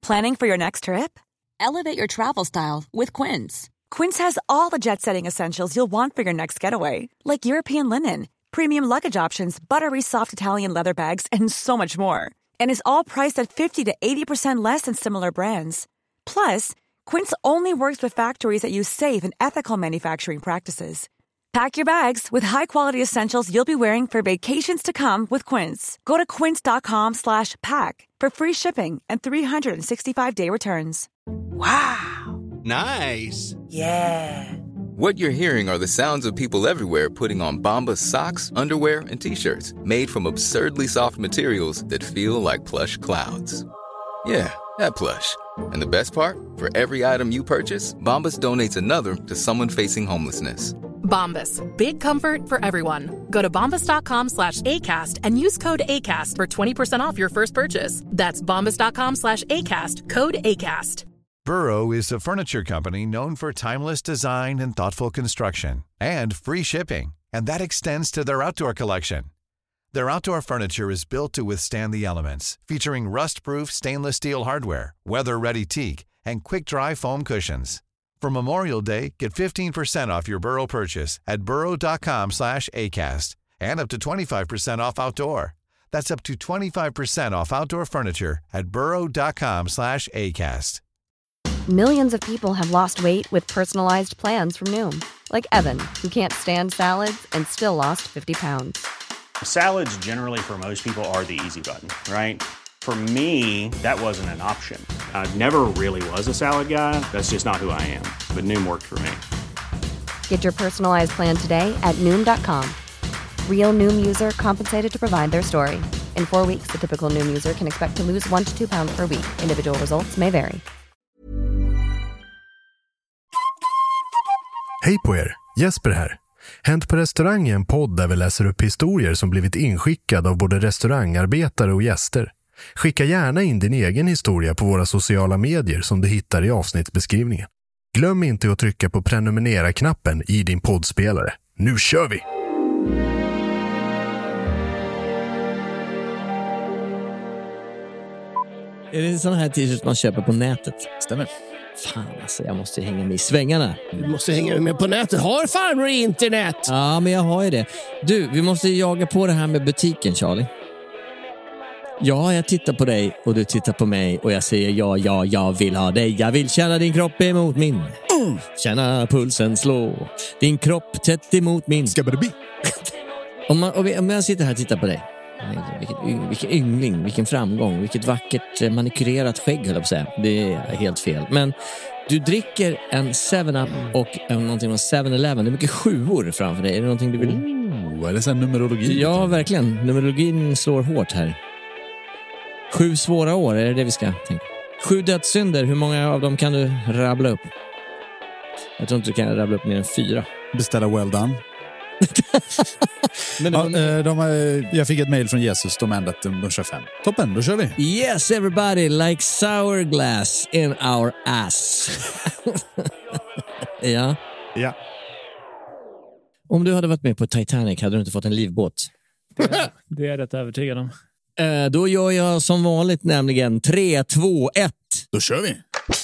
Planning for your next trip? Elevate your travel style with Quince. Quince has all the jet-setting essentials you'll want for your next getaway, like European linen, premium luggage options, buttery soft Italian leather bags, and so much more. And is all priced at 50 to 80% less than similar brands. Plus, Quince only works with factories that use safe and ethical manufacturing practices. Pack your bags with high-quality essentials you'll be wearing for vacations to come with Quince. Go to quince.com/pack for free shipping and 365-day returns. Wow. Nice. Yeah. What you're hearing are the sounds of people everywhere putting on Bombas socks, underwear, and T-shirts made from absurdly soft materials that feel like plush clouds. Yeah, that plush. And the best part? For every item you purchase, Bombas donates another to someone facing homelessness. Bombas. Big comfort for everyone. Go to bombas.com/ACAST and use code ACAST for 20% off your first purchase. That's bombas.com/ACAST. Code ACAST. Burrow is a furniture company known for timeless design and thoughtful construction and free shipping. And that extends to their outdoor collection. Their outdoor furniture is built to withstand the elements, featuring rust-proof stainless steel hardware, weather-ready teak, and quick-dry foam cushions. For Memorial Day, get 15% off your Burrow purchase at burrow.com/ACAST and up to 25% off outdoor. That's up to 25% off outdoor furniture at burrow.com/ACAST. Millions of people have lost weight with personalized plans from Noom. Like Evan, who can't stand salads and still lost 50 pounds. Salads generally for most people are the easy button, right? For me, that wasn't an option. I never really was a salad guy. That's just not who I am. But Noom worked for me. Get your personalized plan today at Noom.com. Real Noom user compensated to provide their story. In 4 weeks, the typical Noom user can expect to lose 1 to 2 pounds per week. Individual results may vary. Hej på er, Jesper här. Hänt på restaurang är en podd där vi läser upp historier som blivit inskickade av både restaurangarbetare och gäster. Skicka gärna in din egen historia på våra sociala medier som du hittar i avsnittsbeskrivningen. Glöm inte att trycka på prenumerera-knappen i din poddspelare. Nu kör vi! Är det sån här t-shirt man köper på nätet? Stämmer. Fan alltså, jag måste hänga med i svängarna. Du måste hänga med på nätet. Har farmor internet? Ja, men jag har ju det. Du, vi måste jaga på det här med butiken, Charlie. Ja, jag tittar på dig och du tittar på mig och jag säger jag vill ha dig. Jag vill känna din kropp emot min. Känna pulsen slå. Din kropp tätt emot min. Ska det bli? Om jag sitter här och tittar på dig. Vilken yngling, vilken framgång, vilket vackert manikurerat skägg, höll jag på att säga. Det är helt fel. Men du dricker en 7-Up och någonting från 7-Eleven. Det är mycket 7-or framför dig. Är det någonting du vill? Är det så numerologi? Ja, verkligen. Numerologin slår hårt här. 7 svåra år, är det vi ska tänka? 7 dödssynder, hur många av dem kan du rabbla upp? Jag tror inte du kan rabbla upp mer än 4. Beställa well done. Men jag fick ett mejl från Jesus. De ändrat de kör 5. Toppen, då kör vi. Yes, everybody, like sour glass in our ass. Ja. Om du hade varit med på Titanic hade du inte fått en livbåt. Det är jag rätt övertygad om. Då gör jag som vanligt, nämligen 3, 2, 1. Då kör vi.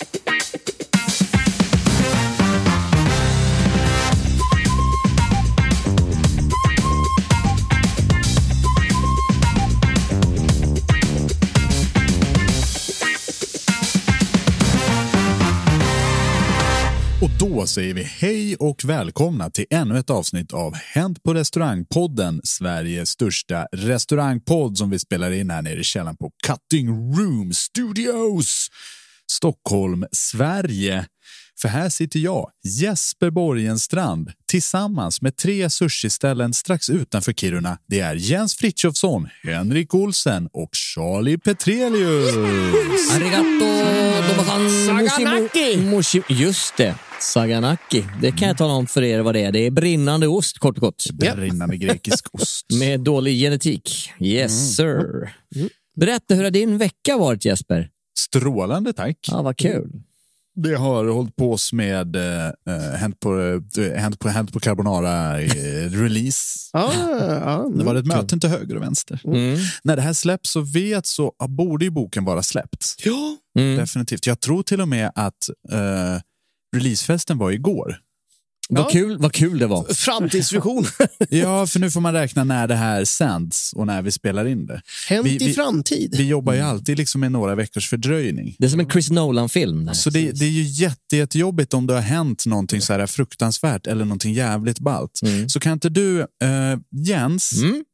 Och då säger vi hej och välkomna till ännu ett avsnitt av Hänt på restaurangpodden, Sveriges största restaurangpodd som vi spelar in här nere i källaren på Cutting Room Studios, Stockholm, Sverige. För här sitter jag, Jesper Borgenstrand, tillsammans med 3 sushi-ställen strax utanför Kiruna. Det är Jens Frithiofsson, Henrik Olsen och Charlie Petrelius. Arigato, Saganaki. Just det, Saganaki. Det kan jag tala om för er vad det är. Det är brinnande ost, kort och gott. Brinnande grekisk ost. Med dålig genetik. Yes, sir. Berätta, hur har din vecka varit, Jesper? Strålande, tack. Ja, vad kul. Det har hållit på oss med Hänt på Carbonara release. Det var ett möte till höger och vänster. När det här släpps så borde ju boken vara släppt. Ja. Definitivt. Jag tror till och med att releasefesten var igår. Vad kul det var. Framtidsvision. Ja, för nu får man räkna när det här sänds och när vi spelar in det. Hänt i framtid. Vi jobbar ju alltid liksom med några veckors fördröjning. Det är som en Chris Nolan-film. Så det är ju jättejobbigt om det har hänt någonting så här fruktansvärt eller någonting jävligt ballt. Så kan inte du, Jens,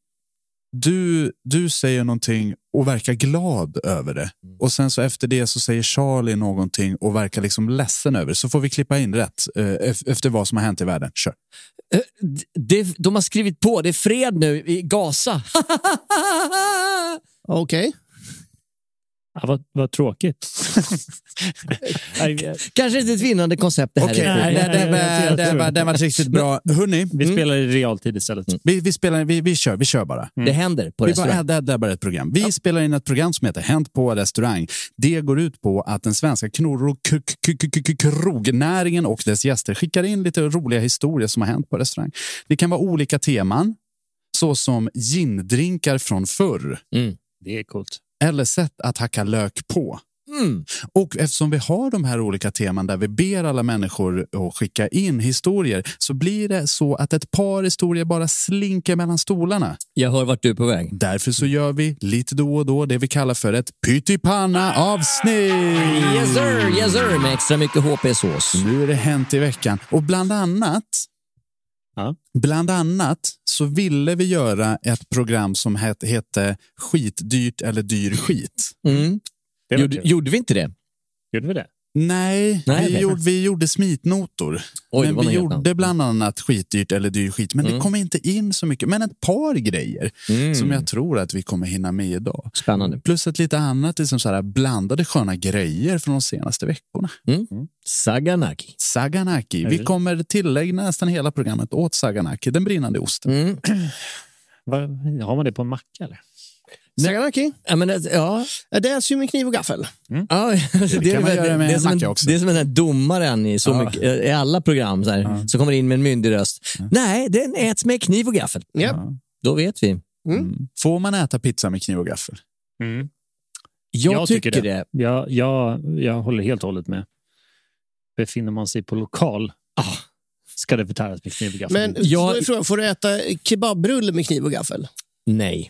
du säger någonting och verkar glad över det. Och sen så efter det så säger Charlie någonting och verkar liksom ledsen över det. Så får vi klippa in rätt efter vad som har hänt i världen. Kör. De har skrivit på, det är fred nu i Gaza. Okej. Ja, vad tråkigt. Kanske inte ett vinnande koncept det här. Okej, det var riktigt bra. Hörrni, vi spelar i realtid istället. Vi kör bara. Det händer på restaurang. Det är bara ett program. Vi spelar in ett program som heter Hänt på restaurang. Det går ut på att den svenska krognäringen och dess gäster skickar in lite roliga historier som har hänt på restaurang. Det kan vara olika teman, så som gindrinkar från förr. Det är coolt. Eller sätt att hacka lök på. Och eftersom vi har de här olika teman där vi ber alla människor att skicka in historier, så blir det så att ett par historier bara slinker mellan stolarna. Jag hör vart du är på väg. Därför så gör vi lite då och då det vi kallar för ett pyttipanna-avsnitt. Yes sir, med extra mycket HP-sås. Nu är det hänt i veckan. Och bland annat så ville vi göra ett program som hette Skitdyrt eller dyr skit. Gjorde vi inte det? Gjorde vi det? Nej, vi gjorde smitnotor. Men vi gjorde bland annat skitdyrt eller dyr skit. Men det kom inte in så mycket. Men ett par grejer som jag tror att vi kommer hinna med idag. Spännande. Plus ett lite annat liksom så här blandade sköna grejer från de senaste veckorna. Saganaki. Vi kommer tillägga nästan hela programmet åt Saganaki, den brinnande osten. Har man det på en macka eller? Saganaki? Ja. Det är ju med kniv och gaffel. Ja, det är som den här domaren i, i alla program så, här, så kommer in med en myndig röst. Nej, den äts med kniv och gaffel. Då vet vi. Får man äta pizza med kniv och gaffel? Jag tycker det. Jag håller helt och hållet med. Befinner man sig på lokal ska det förtäras med kniv och gaffel. Men får du äta kebabrulle med kniv och gaffel? Nej.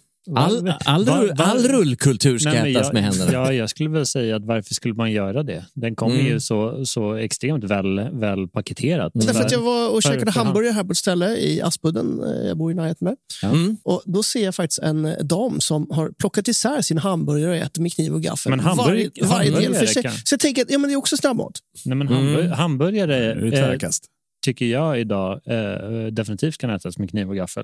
All rullkultur ska ätas med händerna. Ja, jag skulle väl säga att varför skulle man göra det? Den kommer ju så extremt väl paketerat. Därför att jag var och käkade hamburgare här på ett ställe i Aspudden, jag bor i närheten med. Och då ser jag faktiskt en dam som har plockat isär sin hamburgare och äter med kniv och gaffel. Men varje del för sig. Så jag tänker att det är också snabbmat. Nej, men hamburgare tycker jag idag definitivt kan ätas med kniv och gaffel.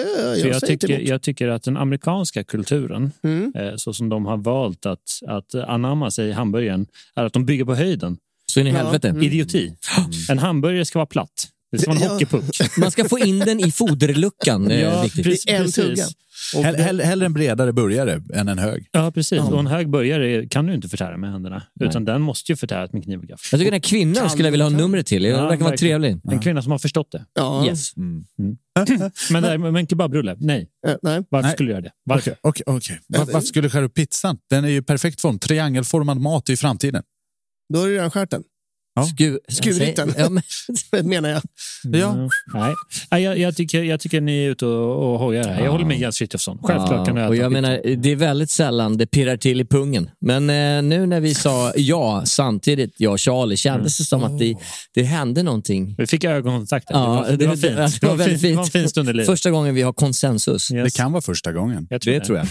Jag tycker att den amerikanska kulturen, så som de har valt att anamma sig i hamburgaren, är att de bygger på höjden. Så in i helvete. Idioti. En hamburgare ska vara platt. Det är som en hockeypuck. Man ska få in den i foderluckan. Precis. Hellre en bredare burgare än en hög. Ja, precis. Och en hög burgare kan du inte förtära med händerna. Utan den måste ju förtäras med kniv och gaffel. Jag tycker den här kvinnan skulle jag vilja ha numret till. Det verkar vara trevlig. En kvinna som har förstått det. Ja. Yes. Men kebabrulle? Nej. Varför skulle du göra det? Varför? Okej. Varför skulle du skära upp pizzan? Den är ju perfekt form. Triangelformad mat i framtiden. Då har du redan skärt den. Skurit den, menar jag. Nej, jag tycker ni är ute och hojar här. Jag håller med Jens Frithiofsson. Självklart kan du äta. Och jag menar, det är väldigt sällan det pirrar till i pungen. Men nu när vi sa samtidigt, jag och Charlie, kändes det som att det hände någonting. Vi fick ögonkontakt. Ja, det var fint. Det var väldigt fint. Det var en fin stund i livet. Första gången vi har konsensus. Yes. Det kan vara första gången. Det tror jag.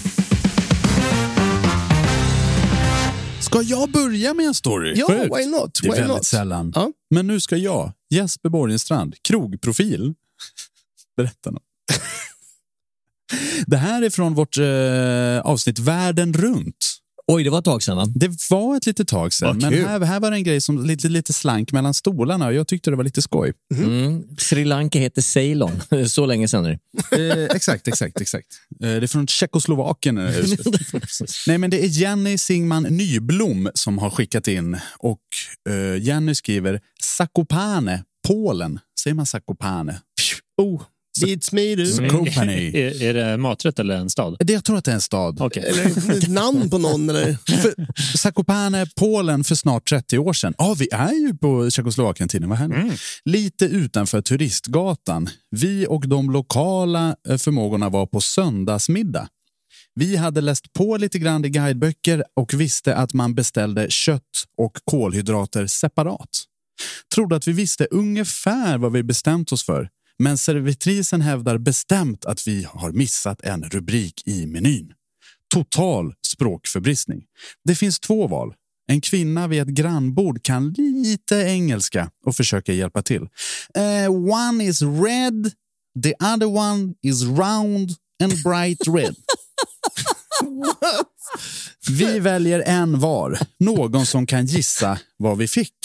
Ska jag börja med en story? Ja, why not? Det är väldigt sällan. Ja. Men nu ska jag, Jesper Borgenstrand, krogprofil, berätta något. Det här är från vårt avsnitt Världen runt. Oj, det var ett tag sedan, va? Det var ett litet tag sedan. Men här var det en grej som lite slank mellan stolarna. Och jag tyckte det var lite skoj. Sri Lanka heter Ceylon. Så länge sedan är det. Exakt. Det är från Tjeckoslovakien. Nej, men det är Jenny Singman Nyblom som har skickat in. Och Jenny skriver Zakopane, Polen. Säger man Zakopane? Beats me, du. Company. Är det maträtt eller en stad? Jag tror att det är en stad. Okay. Eller ett namn på någon. Eller? Zakopane, Polen för snart 30 år sedan. Ja, vi är ju på Tjeckoslovakien-tiden. Vad händer? Lite utanför turistgatan. Vi och de lokala förmågorna var på söndagsmiddag. Vi hade läst på lite grann i guideböcker och visste att man beställde kött och kolhydrater separat. Trodde att vi visste ungefär vad vi bestämt oss för. Men servitrisen hävdar bestämt att vi har missat en rubrik i menyn. Total språkförbristning. Det finns 2 val. En kvinna vid ett grannbord kan lite engelska och försöker hjälpa till. One is red, the other one is round and bright red. Vi väljer en var. Någon som kan gissa vad vi fick.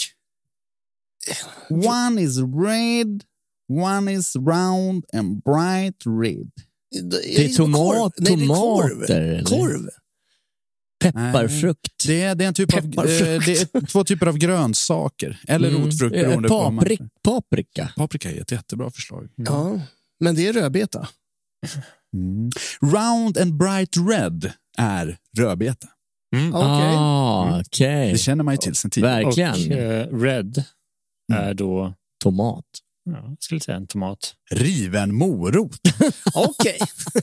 One is red, one is round and bright red. Det är tomater. Korv. Pepparfrukt. Det är en typ av det är 2 typer av grönsaker eller rotfrukt beroende på paprika. Paprika är ett jättebra förslag. Ja, men det är rödbeta. Round and bright red är rödbeta. Okay. Det känner man ju till sen tidigare. Verkligen. Och red är då tomat. Ja, jag skulle säga en tomat. Riven morot. Okej.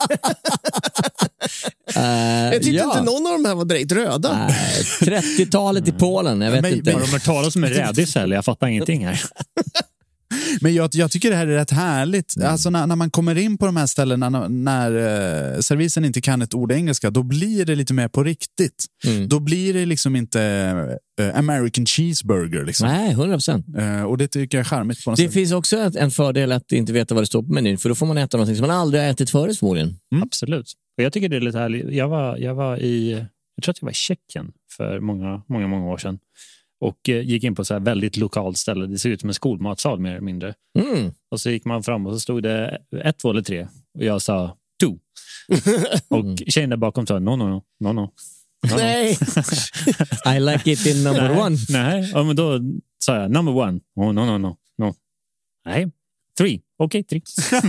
Jag tyckte inte någon av de här var direkt röda. 30-talet i Polen, jag vet inte. Har de hört talas om en rädis eller? Jag fattar ingenting här. Men jag tycker det här är rätt härligt. Alltså när man kommer in på de här ställena när servisen inte kan ett ord engelska, då blir det lite mer på riktigt. Då blir det liksom inte American cheeseburger liksom. Nej, 100%. Och det tycker jag är charmigt på något sätt. sätt. Finns också en fördel att inte veta vad det står på menyn, för då får man äta någonting som man aldrig har ätit förut förmodligen. Absolut. Och jag tycker det är lite härligt. Jag tror att jag var i Tjeckien för många år sedan. Och gick in på så här väldigt lokalt ställe. Det ser ut som en skolmatsal mer eller mindre. Och så gick man fram och så stod det 1, 2 eller 3. Och jag sa 2. Och tjejen där bakom sa no. Nej. I like it in number 1. Nej, ja, men då sa jag number 1. Oh, no. Nej, 3. Okej, 3.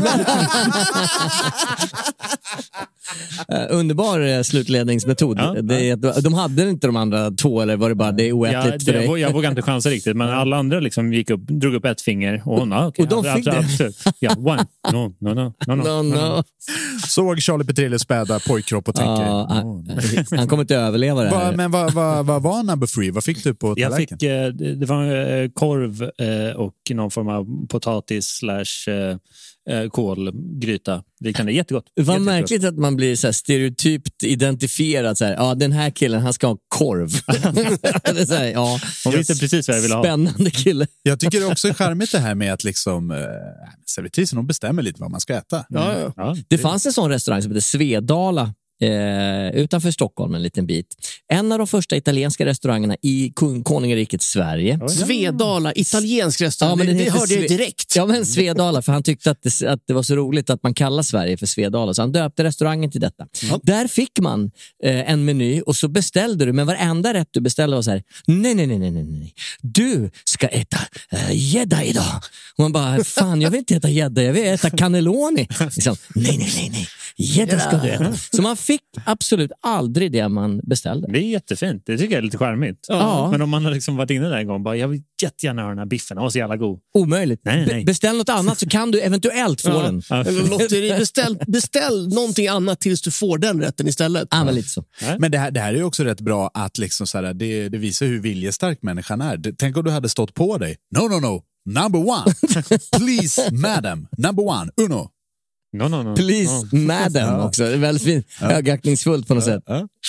Underbar slutledningsmetod. De hade inte de andra 2, eller var det bara det är oätligt för dig? Jag vågar inte chansa riktigt, men alla andra liksom drog upp ett finger och hon och de fick det. Ja, 1. No. Såg Charlie Petrillos späda pojkkropp och tänker han kommer inte överleva det här. Men vad var number 3? Vad fick du på tallerken? Jag fick det var korv och någon form av potatis / kolgryta. Det kan det jättegott. Vad märkligt att man blir så här stereotypt identifierad så här, den här killen han ska ha korv. Det är så här, hon visste precis vad jag ville ha. Spännande kille. Jag tycker det också är charmigt det här med att liksom servitrisen hon bestämmer lite vad man ska äta. Ja. Det fanns en sån restaurang som heter Svedala utanför Stockholm en liten bit. En av de första italienska restaurangerna i konungariket Sverige. Svedala, italiensk restaurang. Ja, men det hörde jag direkt. Ja, men Svedala, för han tyckte att det var så roligt att man kallar Sverige för Svedala, så han döpte restaurangen till detta. Där fick man en meny och så beställde du, men varenda rätt du beställde var så här: nej. Du ska äta gädda idag. Och man bara, fan, jag vill inte äta gädda, jag vill äta cannelloni. Liksom, nej. Gädda ska du äta. Så man fick absolut aldrig det man beställde. Det är jättefint. Det tycker jag är lite charmigt. Ja. Men om man har liksom varit inne där en gång, bara, jag vill jättegärna ha den här biffen. Den var så jävla god. Omöjligt. Nej. Beställ något annat så kan du eventuellt få den. Eller lotteri, beställ någonting annat tills du får den rätten istället. Ja, men lite så. Men det här är ju också rätt bra att liksom så här, det visar hur viljestark människan är. Tänk om du hade stått på dig. No. Number 1. Please, madam. Number 1. Uno. No. Please, madam också. Det är väldigt fint. Högaktningsfullt på något sätt.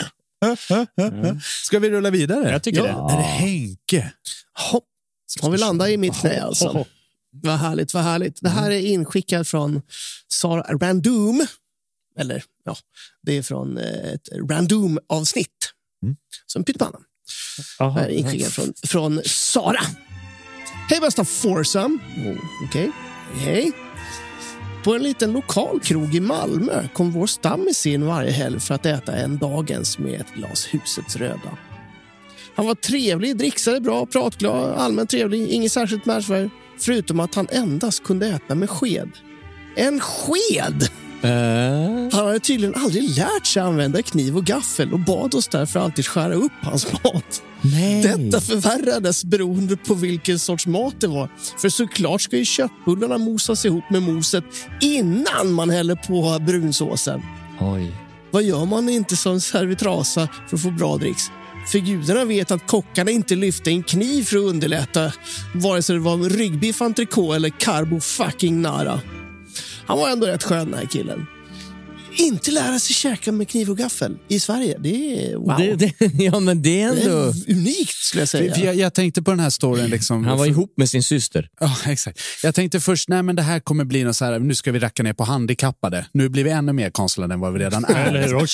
Ska vi rulla vidare? Jag tycker det. Är det Henke? Hopp. Har vi landat i mitt knä alltså. Vad härligt. Det här är inskickat från Sara Random. Eller, det är från ett Random-avsnitt. Som pyttepanna. Det här är inskickat från Sara. Hej bästa foursome. Okej. Hej. På en liten lokal krog i Malmö kom vår stammis in varje helg för att äta en dagens med ett glas husets röda. Han var trevlig, dricksade bra, pratglad, allmänt trevlig, inget särskilt märkvärdigt, förutom att han endast kunde äta med sked. en sked. Han hade tydligen aldrig lärt sig använda kniv och gaffel och bad oss därför alltid skära upp hans mat. Nej. Detta förvärrades beroende på vilken sorts mat det var. För såklart ska ju köttbullarna mosas ihop med moset innan man häller på brunsåsen. Oj. Vad gör man inte som servitrasa för att få bra dricks? För gudarna vet att kockarna inte lyfte en kniv för att underlätta, vare sig det var ryggbiff, entrecote eller carbo fucking nara. Han var ändå rätt skön, den här killen. Inte lära sig käka med kniv och gaffel i Sverige. Det är wow. Ja, men det är ändå... Det är unikt, skulle jag säga. Jag tänkte på den här storyn. Liksom, han var ihop med sin syster. Ja, exakt. Jag tänkte först, nej men det här kommer bli något så här, nu ska vi racka ner på handikappade. Nu blir vi ännu mer konstnärliga än vad vi redan är. Eller hur?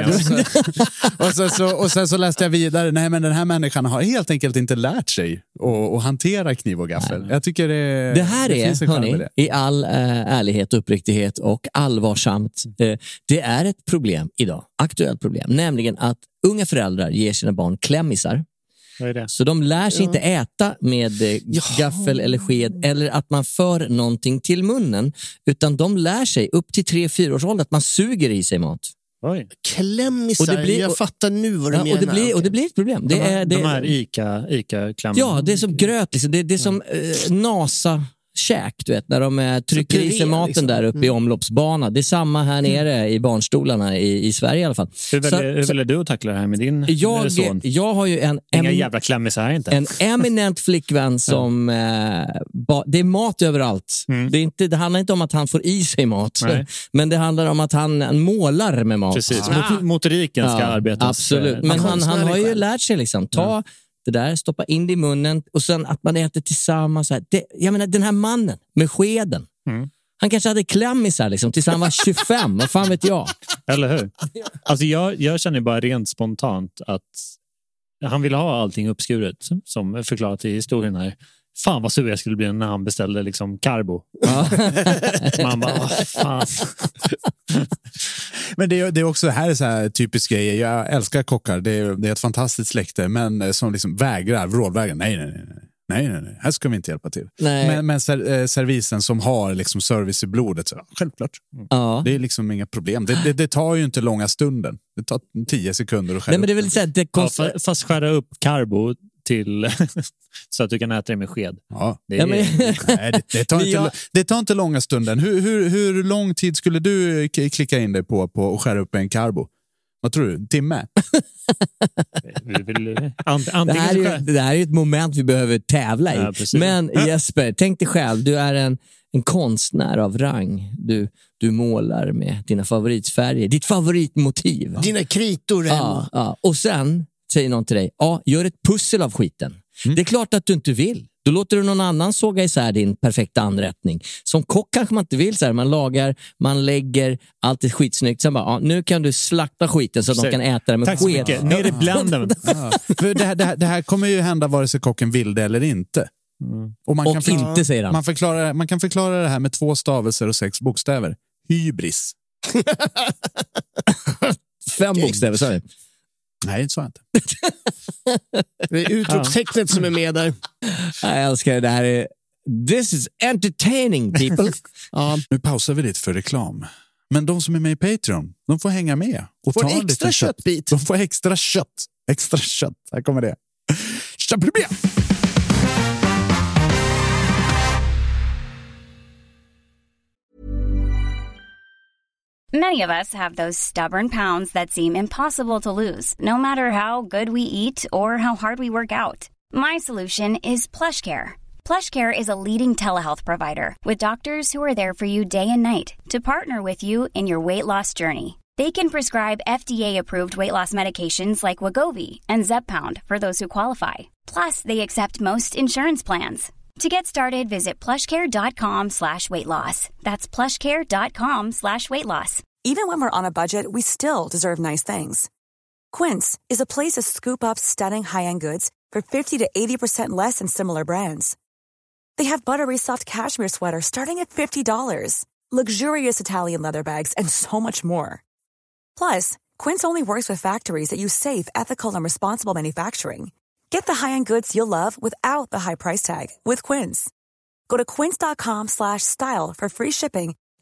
Och sen så läste jag vidare, nej men den här människan har helt enkelt inte lärt sig att hantera kniv och gaffel. Nej. Jag tycker det här är, hörni, i all ärlighet, uppriktighet och allvarsamt, det är ett problem idag, aktuellt problem, nämligen att unga föräldrar ger sina barn klämmisar. Vad är det? Så de lär sig inte äta med gaffel eller sked eller att man för någonting till munnen, utan de lär sig upp till 3-4 års ålder att man suger i sig mat. Oj. Klämmisar, jag fattar nu vad du menar. Och det blir ett problem. De här Ica-klämmor. Ja, det är som gröt. Liksom. Det är som NASA... käk, du vet, när de trycker i sig maten liksom. Där uppe i omloppsbana. Det är samma här nere i barnstolarna i Sverige i alla fall. Hur väljer du att tackla det här med din son? Jag har ju inga jävla klämmis här inte. En eminent flickvän som det är mat överallt. Det handlar inte om att han får i sig mat. Nej. Men det handlar om att han målar med mat. Precis, motoriken ska arbetas. Absolut, men han har ju lärt sig liksom, det där, stoppa in det i munnen och sen att man äter tillsammans. Jag menar, den här mannen med skeden. Han kanske hade klämmisar liksom, tills han var 25. Vad fan vet jag? Eller hur? Alltså jag känner bara rent spontant att han ville ha allting uppskuret, som förklarat i historien här. Fan vad sur jag skulle bli när han beställde liksom carbo. Ja. Man bara, fan. Men det är också här så här typisk grej. Jag älskar kockar. Det är ett fantastiskt släkte, men som liksom vrålvägrar. Nej. Här ska vi inte hjälpa till. Men servisen som har liksom service i blodet, så, självklart. Ja. Det är liksom inga problem. Det tar ju inte långa stunden. Det tar 10 sekunder att skära upp. Men det är väl så här, fast skära upp carbo till så att du kan äta det med sked. Ja. Det tar inte långa stunden. Hur lång tid skulle du klicka in dig på att skära upp en carbo? Vad tror du? En timme? Det här är ett moment vi behöver tävla i. Ja, men Jesper, tänk dig själv. Du är en konstnär av rang. Du målar med dina favoritfärger. Ditt favoritmotiv. Dina kritor. Ja. Och sen säger någon till dig, gör ett pussel av skiten. Det är klart att du inte vill. Då låter du någon annan såga isär din perfekta anrättning. Som kock kanske man inte vill så här. Man lagar, man lägger allt är skitsnyggt. Sen bara, nu kan du slakta skiten så att de kan äta det med sked. Tack så mycket. Ner i blenden. För det här kommer ju hända vare sig kocken vill det eller inte. Och man kan inte, säger han. Man kan förklara det här med 2 stavelser och 6 bokstäver. Hybris. 5 bokstäver, sorry. Nej, så inte. Det är utropstecknet som är med där. Jag älskar det här. This is entertaining, people. Nu pausar vi lite för reklam. Men de som är med i Patreon, de får hänga med. Och får ta en extra köttbit. De får extra kött. Extra kött. Här kommer det. Köttproblem! Many of us have those stubborn pounds that seem impossible to lose, no matter how good we eat or how hard we work out. My solution is PlushCare. PlushCare is a leading telehealth provider with doctors who are there for you day and night to partner with you in your weight loss journey. They can prescribe FDA-approved weight loss medications like Wegovy and Zepbound for those who qualify. Plus, they accept most insurance plans. To get started, visit plushcare.com/weightloss. That's plushcare.com/weightloss. Even when we're on a budget, we still deserve nice things. Quince is a place to scoop up stunning high-end goods for 50 to 80% less than similar brands. They have buttery soft cashmere sweaters starting at $50, luxurious Italian leather bags, and so much more. Plus, Quince only works with factories that use safe, ethical, and responsible manufacturing. Get the high-end goods you'll love without the high price tag with Quince. Go to quince.com/style for free shipping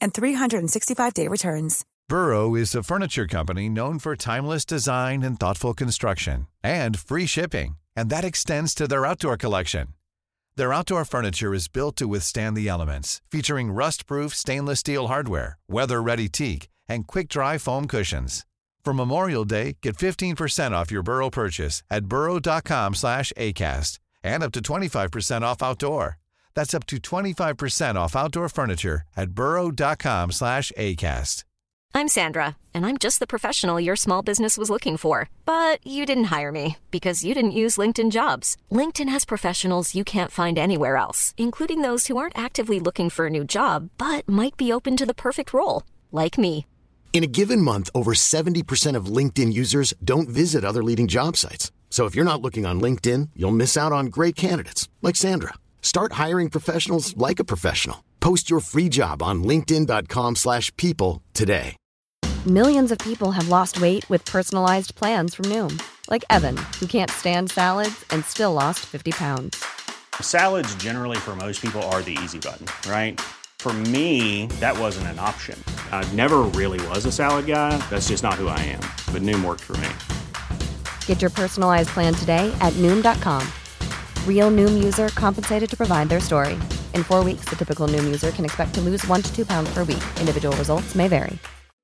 and 365-day returns. Burrow is a furniture company known for timeless design and thoughtful construction, and free shipping, and that extends to their outdoor collection. Their outdoor furniture is built to withstand the elements, featuring rust-proof stainless steel hardware, weather-ready teak, and quick-dry foam cushions. For Memorial Day, get 15% off your Burrow purchase at burrow.com/acast, and up to 25% off outdoor. That's up to 25% off outdoor furniture at burrow.com/acast. I'm Sandra, and I'm just the professional your small business was looking for. But you didn't hire me because you didn't use LinkedIn Jobs. LinkedIn has professionals you can't find anywhere else, including those who aren't actively looking for a new job, but might be open to the perfect role, like me. In a given month, over 70% of LinkedIn users don't visit other leading job sites. So if you're not looking on LinkedIn, you'll miss out on great candidates like Sandra. Start hiring professionals like a professional. Post your free job on linkedin.com/people today. Millions of people have lost weight with personalized plans from Noom. Like Evan, who can't stand salads and still lost 50 pounds. Salads generally for most people are the easy button, right? For me, that wasn't an option. I never really was a salad guy. That's just not who I am. But Noom worked for me. Get your personalized plan today at Noom.com. Real Noom user compensated to provide their story. In 4 weeks, the typical Noom user can expect to lose 1 to 2 pounds per week. Individual results may vary.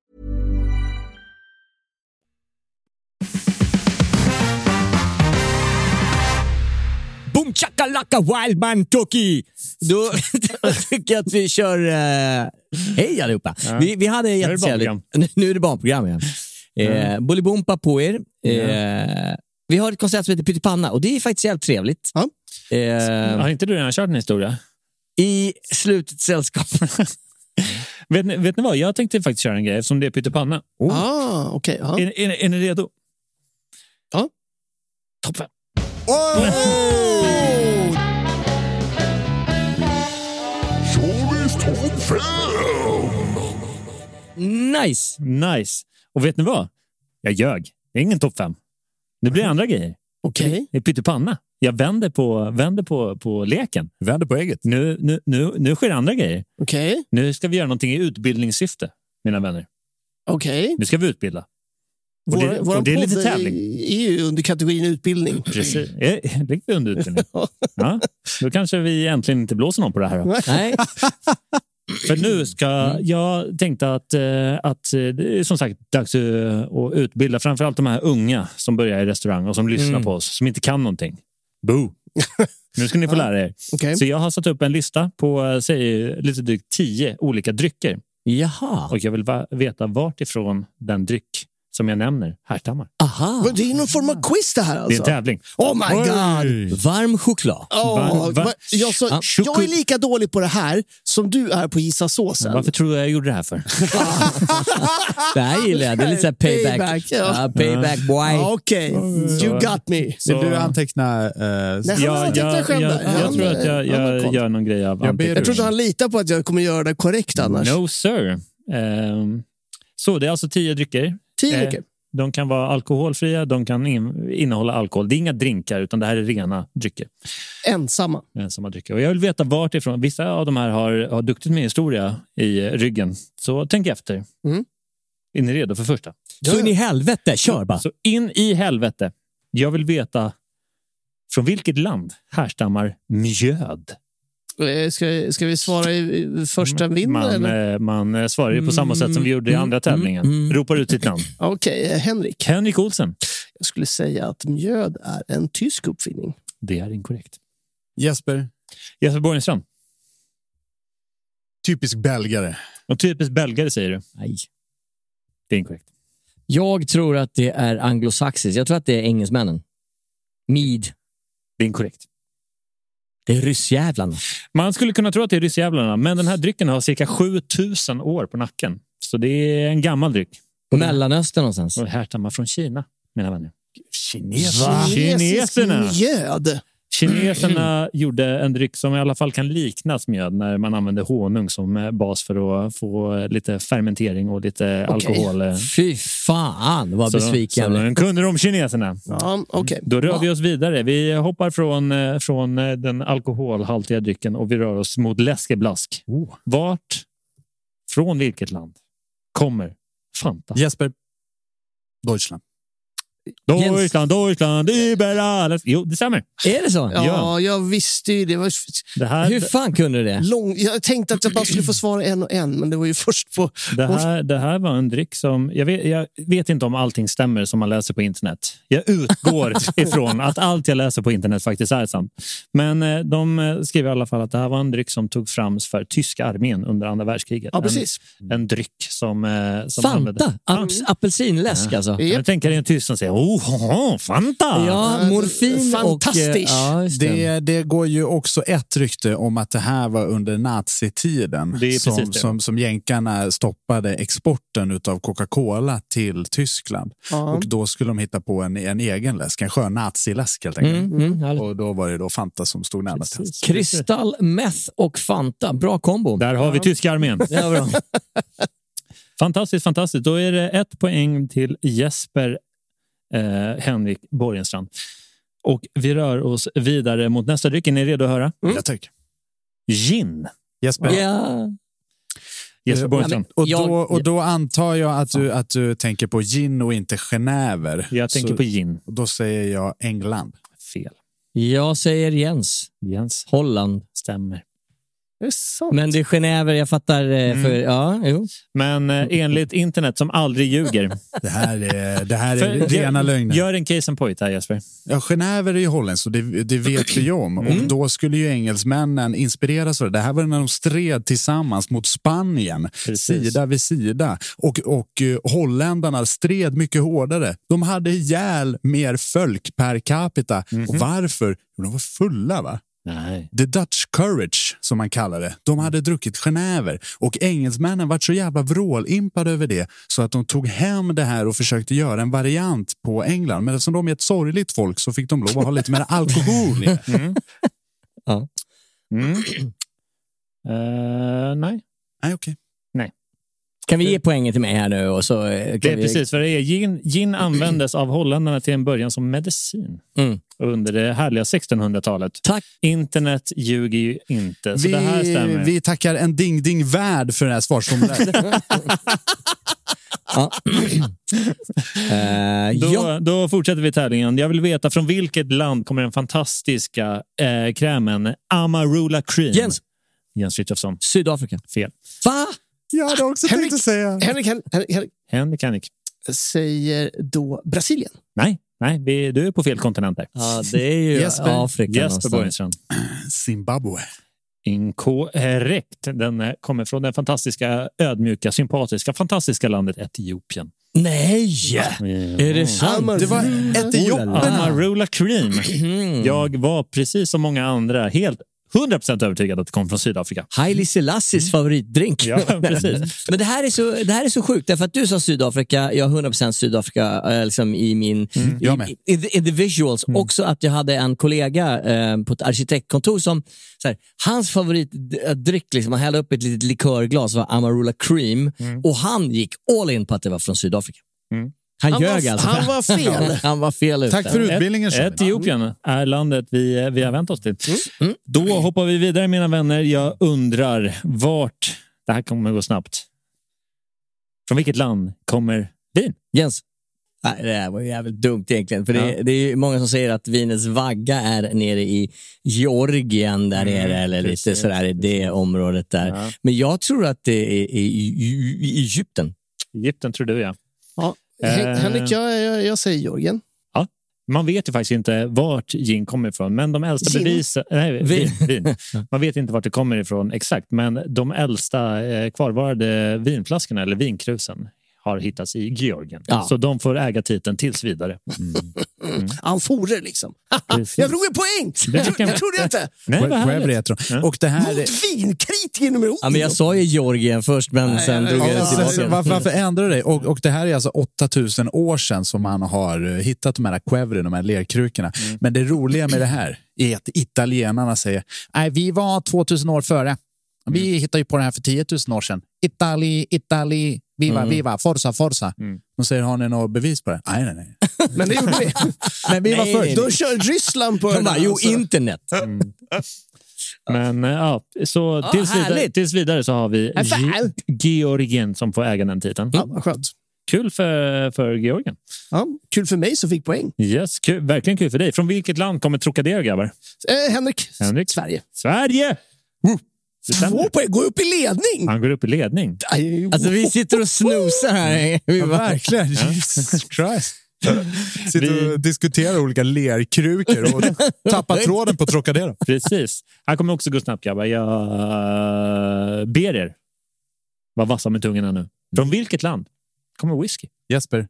Boom chakalaka wildman Toki. Då tycker jag att vi kör hej allihopa. Ja. Vi hade jättetrevligt. Nu är det barnprogram igen. Bolibompa på er. Vi har ett koncept som heter Pyttipanna och det är faktiskt jävligt trevligt. Ja. Har inte du redan kört en historia? I slutet sällskap. vet ni vad? Jag tänkte faktiskt köra en grej som det är Pyttipanna. Okej. Är ni redo? Ja. Topp 5. Nice. Och vet ni vad? Jag ljög. Det är ingen topp 5. Det blir andra grejer. Okej. Det är Pyttipanna. Jag vänder på leken. Vänder på ägget. Nu sker andra grejer. Okej. Nu ska vi göra någonting i utbildningssyfte, mina vänner. Okej. Nu ska vi utbilda. Och det är lite tävling. är ju under kategorin utbildning. Precis. Ligger vi under utbildning? Ja. Då kanske vi äntligen inte blåser någon på det här då. Nej. För nu ska jag tänkte att det är som sagt dags att utbilda framförallt de här unga som börjar i restaurang och som lyssnar på oss, som inte kan någonting. Boo! Nu ska ni få lära er. Okay. Så jag har satt upp en lista på lite drygt 10 olika drycker. Jaha. Och jag vill veta vart ifrån den dryck som jag nämner härstammar. Aha. Det är någon form av quiz det här alltså. Det är en tävling. Oh my god. Varm choklad. Jag är lika dålig på det här som du är på gissa såsen. Varför tror jag gjorde det här för? Det här gillar jag. Det är lite så här payback. Payback boy. Okej. You got me. Vill du anteckna? Jag tror att jag gör någon grej av anteckning. Jag tror att han litar på att jag kommer göra det korrekt annars. No sir. Så det är alltså 10 drycker. 10 drycker. De kan vara alkoholfria, de kan innehålla alkohol. Det är inga drinkar utan det här är rena drycker. Ensamma drycker. Och jag vill veta vart ifrån. Vissa av de här har duktigt med historia i ryggen. Så tänk efter. Är ni redo för första? Så in i helvete, kör bara. Så in i helvete. Jag vill veta från vilket land härstammar mjöd? Ska vi svara i första vinnaren? Man svarar ju på samma sätt som vi gjorde i andra tävlingen. Ropar ut sitt namn. Okej, Henrik Olsen. Jag skulle säga att mjöd är en tysk uppfinning. Det är inkorrekt. Jesper Borgenstrand. Typisk belgare. Och typisk belgare säger du? Nej. Det är inkorrekt. Jag tror att det är anglosaxiskt. Jag tror att det är engelsmännen. Mead. Det är inkorrekt. Det är ryssjävlarna. Man skulle kunna tro att det är ryssjävlarna, men den här drycken har cirka 7000 år på nacken. Så det är en gammal dryck. Mellanöstern någonstans. Och härstammar från Kina, mina vänner. Kineserna. Mjöd. Kineserna gjorde en dryck som i alla fall kan liknas mjöd när man använder honung som bas för att få lite fermentering och lite alkohol. Fy fan, vad besviken. Så den kunde de kineserna. Ja, okay. Då rör vi oss vidare. Vi hoppar från den alkoholhaltiga drycken och vi rör oss mot läskeblask. Vart Från vilket land kommer Fanta? Jesper. Deutschland. Deutschland, überall. Jo, det stämmer. Är det så? Ja, jag visste ju det. Hur fan kunde du det? Jag tänkte att jag bara skulle få svara en och en, men det var ju först på... Det här var en dryck som... Jag vet inte om allting stämmer som man läser på internet. Jag utgår ifrån att allt jag läser på internet faktiskt är sant. Men de skrev i alla fall att det här var en dryck som tog fram för tyska armén under andra världskriget. Ja, precis. En dryck som Fanta? Apelsinläsk alltså? Jag tänker en tysk som säger Fanta! Ja, morfin fantastiskt. Och... Det går ju också ett rykte om att det här var under nazitiden som jänkarna stoppade exporten utav Coca-Cola till Tyskland. Och då skulle de hitta på en egen läsk, en skön naziläsk helt enkelt. Och då var det då Fanta som stod närmast. Kristall, meth och Fanta. Bra kombo. Där har vi tyska armén. Ja, bra. Fantastiskt. Då är det 1 poäng till Jesper Henrik Borgenstrand. Och vi rör oss vidare mot nästa dryck. Är ni redo att höra? Jag tycker. Gin. Jesper. Jesper Borgenstrand. Och då antar jag att du tänker på gin och inte Genever. Jag tänker på gin. Då säger jag England. Fel. Jag säger Jens. Holland. Stämmer. Det är sant. Men det är Genever, jag fattar. Men enligt internet som aldrig ljuger. Det här är rena lögner. Gör en case and point här, Jesper. Ja, Genever är ju holländskt och det vet vi om. Och då skulle ju engelsmännen inspireras av det. Det här var när de stred tillsammans mot Spanien. Precis. Sida vid sida. Och holländarna stred mycket hårdare. De hade ihjäl mer folk per capita. Och varför? Jo, de var fulla, va? Nej. The Dutch Courage, som man kallar det. De hade druckit Genever. Och engelsmännen var så jävla vrålimpade över det så att de tog hem det här och försökte göra en variant på England. Men eftersom de är ett sorgligt folk så fick de lov att ha lite mer alkohol. Nej. Nej, okej. Nej. Kan vi ge poängen till mig här nu? Och så precis, för det är gin användes av holländarna till en början som medicin. Under det härliga 1600-talet. Tack. Internet ljuger ju inte, så det här stämmer. Vi tackar en ding-ding-värd för det här svarsformuläret. Då fortsätter vi tävlingen. Jag vill veta från vilket land kommer den fantastiska krämen Amarula Cream? Jens Frithiofsson. Sydafrika. Fel. Va? Jag hade också tänkt att säga. Henrik. Säger då Brasilien. Nej, du är på fel kontinent där. Ja, det är ju Afrika. Jesper Borgenstrand. Zimbabwe. Inkorrekt. Den kommer från den fantastiska, ödmjuka, sympatiska, fantastiska landet Etiopien. Nej! Är det sant? Det var Etiopien. Amarula Cream. Jag var precis som många andra helt 100% övertygad att det kom från Sydafrika. Haile Selassies favoritdrink. Ja, precis. Men det här är så sjukt därför att du sa Sydafrika, jag har 100% Sydafrika liksom i min i the visuals. Också att jag hade en kollega på ett arkitektkontor som så här, hans favoritdryck liksom, han hällde upp ett litet likörglas var Amarula Cream och han gick all in på att det var från Sydafrika. Han ljög alltså. Han var fel. Han var fel ute. Tack för utbildningen. Etiopien är landet vi har vänt oss till. Då hoppar vi vidare, mina vänner. Jag undrar vart... Det här kommer gå snabbt. Från vilket land kommer vin? Jens. Nej, det här var jävligt dumt egentligen. För det är ju många som säger att vinets vagga är nere i Georgien där nere. Eller precis, lite sådär i det området där. Ja. Men jag tror att det är i Egypten. Egypten tror du, ja. Ja. Henrik, jag säger Georgien. Ja, man vet ju faktiskt inte vart gin kommer ifrån, men de äldsta bevisen... Nej, vin. Man vet inte vart det kommer ifrån exakt, men de äldsta kvarvarande vinflaskorna eller vinkrusen har hittats i Georgien. Ja. Så de får äga titeln tills vidare. Amforer liksom. Jag drog en poäng! Jag trodde inte. Nej, och det här vinkritiker nummer 8. Ja, men jag sa ju Georgien först, men sen drog jag det tillbaka. Varför ändrar det? Och det här är alltså 8000 år sedan som man har hittat de här quevri, de här lerkrukorna. Men det roliga med det här är att italienarna säger nej, vi var 2000 år före. Vi hittade ju på det här för 10 000 år sedan. Italy, viva, forza. De säger, har ni något bevis på det? Nej. Men det gjorde vi. Men vi var först. Då kör Ryssland på det. Jo, internet. Men ja, så tills vidare så har vi Georgien som får äga den titeln. Ja, vad skönt. Kul för Georgien. Ja, kul för mig som fick poäng. Yes, kul, verkligen kul för dig. Från vilket land kommer Trocadero, grabbar? Henrik. Sverige! 2 poäng, går upp i ledning. Han går upp i ledning. Alltså vi sitter och snosar här. Ja, verkligen. Jesus Christ. Sitter och diskuterar olika lerkrukor och tappar tråden på Trocadero. Precis. Han kommer också gå snabbt, grabbar. Jag ber er. Var vassa med tungarna nu. Från vilket land kommer whisky? Jesper.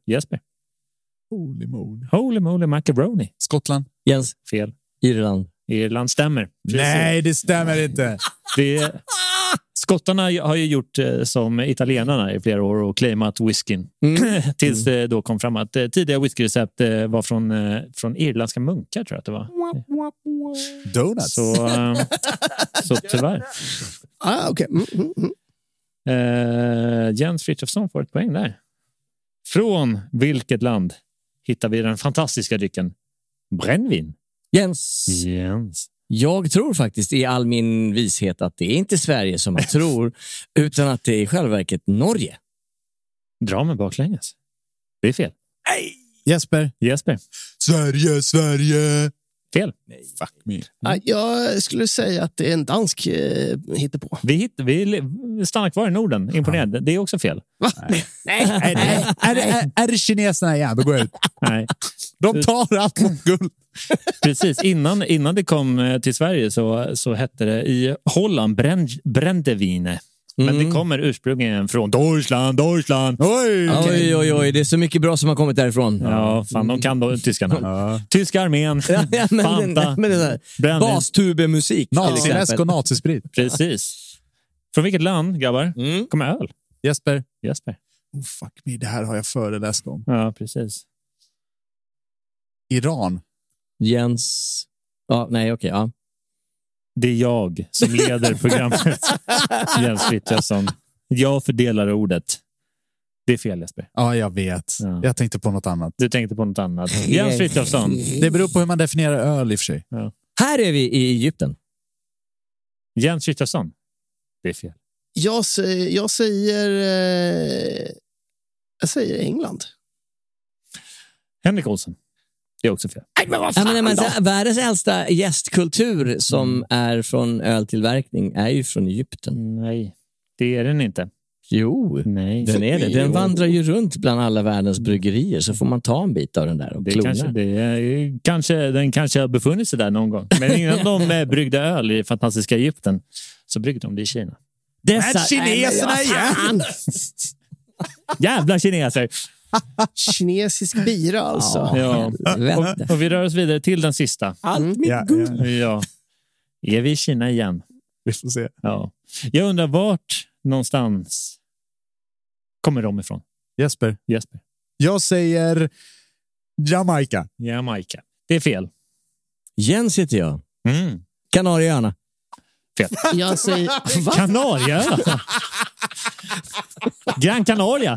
Holy moly macaroni. Skottland. Jens. Fel. Irland stämmer. Precis. Nej, det stämmer inte. Skottarna har ju gjort som italienarna i flera år och claimat whiskyn. Tills det då kom fram att tidiga whiskyrecept var från irländska munkar, tror jag att det var. Donuts. Så tyvärr. Okej. Jens Frithiofsson får ett poäng där. Från vilket land hittar vi den fantastiska drycken brännvin? Jens. Jag tror faktiskt i all min vishet att det är inte Sverige som man tror, utan att det är i själva verket Norge. Dra mig baklänges. Det är fel. Nej. Jesper. Sverige. Fel. Nej, fuck me. Jag skulle säga att det är en dansk hittepå. Vi stannar kvar i Norden. Imponerad. Det är också fel. Va? Nej. Är det kineserna igen? Då går jag ut. Nej. De tar allt mot guld. Precis. Innan det kom till Sverige så hette det i Holland brändevine. Men det kommer ursprungligen från Deutschland. Oj, det är så mycket bra som har kommit därifrån. Ja, fan, de kan då tyskarna. Tyska armén, Fanta, bastube-musik. Naziläsk och nazisprit. Precis. Från vilket land, grabbar, kommer öl? Jesper. Oh, fuck me, det här har jag föreläst om. Ja, precis. Iran. Jens. Ja. Det är jag som leder programmet. Jens Frithiofsson. Jag fördelar ordet. Det är fel, Jesper. Ja, jag vet. Ja. Jag tänkte på något annat. Du tänkte på något annat. Jens Frithiofsson. Det beror på hur man definierar öl i och för sig. Ja. Här är vi i Egypten. Jens Frithiofsson. Det är fel. Jag säger England. Henrik Olsen. Det är också fel. Världens äldsta gästkultur som är från öltillverkning är ju från Egypten. Nej, det är den inte. Jo, nej. Den är det. Den vandrar ju runt bland alla världens bryggerier, så får man ta en bit av den där och klona. Den kanske har befunnit sig där någon gång. Men innan de bryggde öl i fantastiska Egypten så bryggde de det i Kina. Kineserna igen! Jävla kineser! Kinesisk bira alltså. Ja. Och vi rör oss vidare till den sista. Allt mitt guld. Ja. Är vi i Kina igen? Vi får se. Ja. Jag undrar vart någonstans kommer de ifrån? Jesper. Jag säger Jamaica. Det är fel. Jens heter jag. Kanarieöarna. Fel. Jag säger Kanarieöarna. Gran Canaria.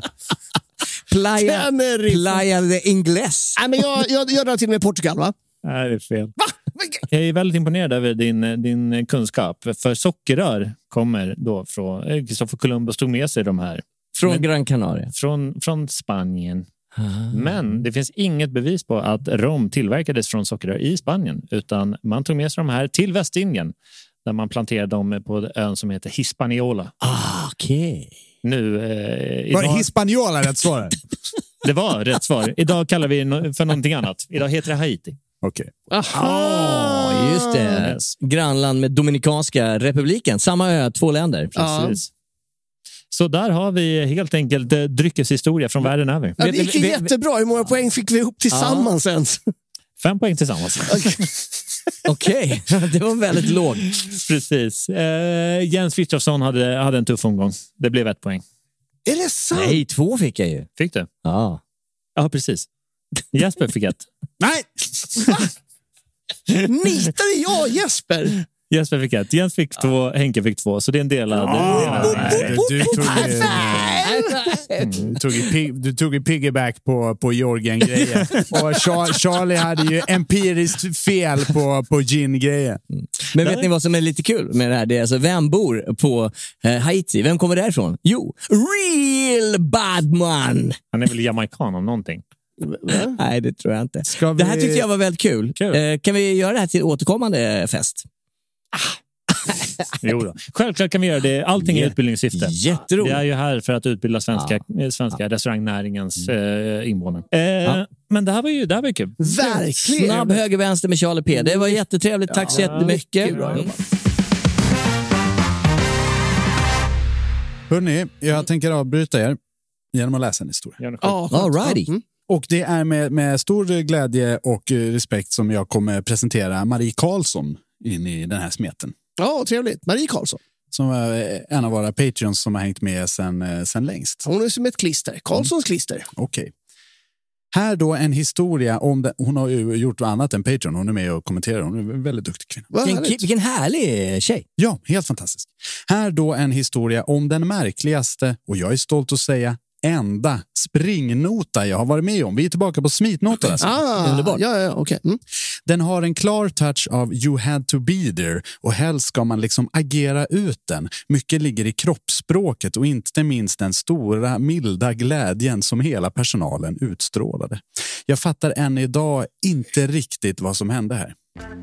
Playa de Ingles. Nej, men jag drar till med Portugal, va? Nej, det är fel. Va? Jag är väldigt imponerad över din kunskap. För sockerrör kommer då från... Christopher Columbus tog med sig de här. Från Gran Canaria? Från Spanien. Men det finns inget bevis på att rom tillverkades från sockerrör i Spanien. Utan man tog med sig de här till Västindien. Där man planterade dem på ön som heter Hispaniola. Okej. Nu, var det Hispaniola rätt svar? Det var rätt svar. Idag kallar vi för någonting annat. Idag heter det Haiti. Okej. Just det. Yes. Grannland med Dominikanska republiken. Samma ö, 2 länder. Precis. Så där har vi helt enkelt dryckeshistoria från världen över. Ja, det gick jättebra. Hur många poäng fick vi ihop tillsammans ens? 5 poäng tillsammans. Okej, det var väldigt lågt. Precis. Jens Frithiofsson hade en tuff omgång. Det blev 1 poäng. Är det sant? Nej, 2 fick jag ju. Fick du? Ja. Ja, precis. Jesper fick 1. Nej! Nitade jag Jesper? Jesper fick 1, Jens fick 2, Henke fick 2. Så det är en delad. Du tog ju piggyback på Jorgen-grejen. Och Charlie hade ju empiriskt fel på gin-grejen. Men vet ni vad som är lite kul med det här? Det är alltså, vem bor på Haiti? Vem kommer därifrån? Jo, Real Badman! Han är väl jamaican om någonting. Nej, det tror jag inte. Det här tyckte jag var väldigt kul. Kan vi göra det här till återkommande fest? Jo då. Självklart kan vi göra det. Allting är utbildningssyfte. Jätteroligt. Vi är ju här för att utbilda svenska restaurangnäringens invånare. Men det här var ju kul. Verkligen. Snabb höger vänster med Charlie P. Det var jättetrevligt. Tack så jättemycket. Hörrni, jag tänker avbryta er genom att läsa en historia. All righty. Och det är med stor glädje och respekt som jag kommer presentera Marie Karlsson in i den här smeten. Ja, trevligt. Marie Karlsson. Som är en av våra Patreons som har hängt med sen längst. Hon är som ett klister. Karlssons klister. Okej. Här då en historia om det. Hon har ju gjort annat än Patreon. Hon är med och kommenterar. Hon är en väldigt duktig kvinna. Vilken härlig tjej. Ja, helt fantastisk. Här då en historia om den märkligaste, och jag är stolt att säga, enda springnota jag har varit med om. Vi är tillbaka på smitnotor. Alltså. Underbart. Ja, okej. Den har en klar touch av you had to be there, och helst ska man liksom agera ut den. Mycket ligger i kroppsspråket och inte minst den stora, milda glädjen som hela personalen utstrålade. Jag fattar än idag inte riktigt vad som hände här.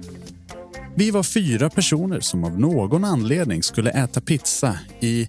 Vi var 4 personer som av någon anledning skulle äta pizza i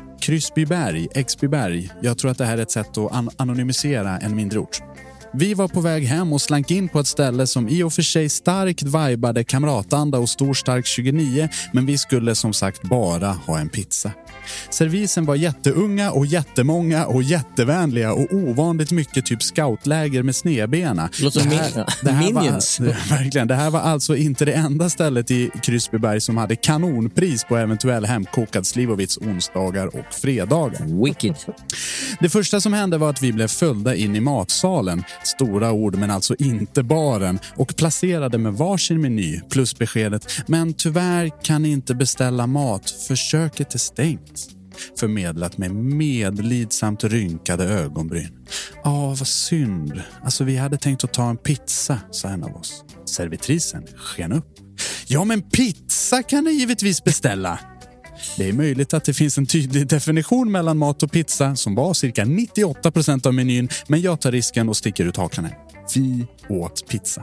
Xbyberg. Jag tror att det här är ett sätt att anonymisera en mindre ort. Vi var på väg hem och slank in på ett ställe som i och för sig starkt vibade kamratanda och stor stark 29, men vi skulle som sagt bara ha en pizza. Servisen var jätteunga och jättemånga och jättevänliga och ovanligt mycket typ scoutläger med snedbena. Minions. Verkligen, det här var alltså inte det enda stället i Krysbyberg som hade kanonpris på eventuell hemkokad Slivovitz onsdagar och fredagar. Wicked. Det första som hände var att vi blev följda in i matsalen. Stora ord, men alltså inte baren, och placerade med varsin meny plus beskedet: men tyvärr kan ni inte beställa mat, försöket är stängt. Förmedlat med medlidsamt rynkade ögonbryn. Vad synd. Alltså vi hade tänkt att ta en pizza, sa en av oss. Servitrisen sken upp. Ja, men pizza kan ni givetvis beställa. Det är möjligt att det finns en tydlig definition mellan mat och pizza som var cirka 98% av menyn, men jag tar risken och sticker ut hakan här. Vi åt pizza.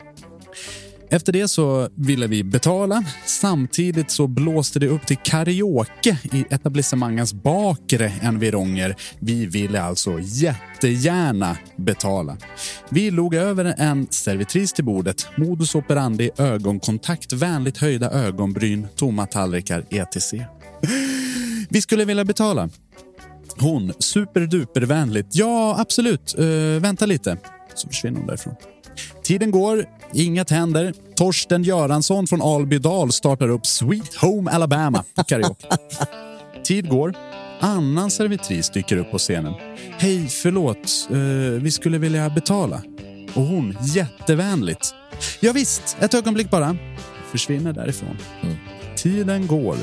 Efter det så ville vi betala. Samtidigt så blåste det upp till karaoke i etablissemangans bakre environger. Vi ville alltså jättegärna betala. Vi låg över en servitris till bordet. Modus operandi, ögonkontakt, vänligt höjda ögonbryn, tomma tallrikar, etc. Vi skulle vilja betala. Hon, superdupervänligt. Ja, absolut. Vänta lite. Så försvinner hon därifrån. Tiden går, inget händer. Torsten Göransson från Albydal startar upp Sweet Home Alabama på karaoke. Tid går. Annan servitris dyker upp på scenen. Hej, förlåt. Vi skulle vilja betala. Och hon, jättevänligt. Ja visst, ett ögonblick bara. Försvinner därifrån. Tiden går.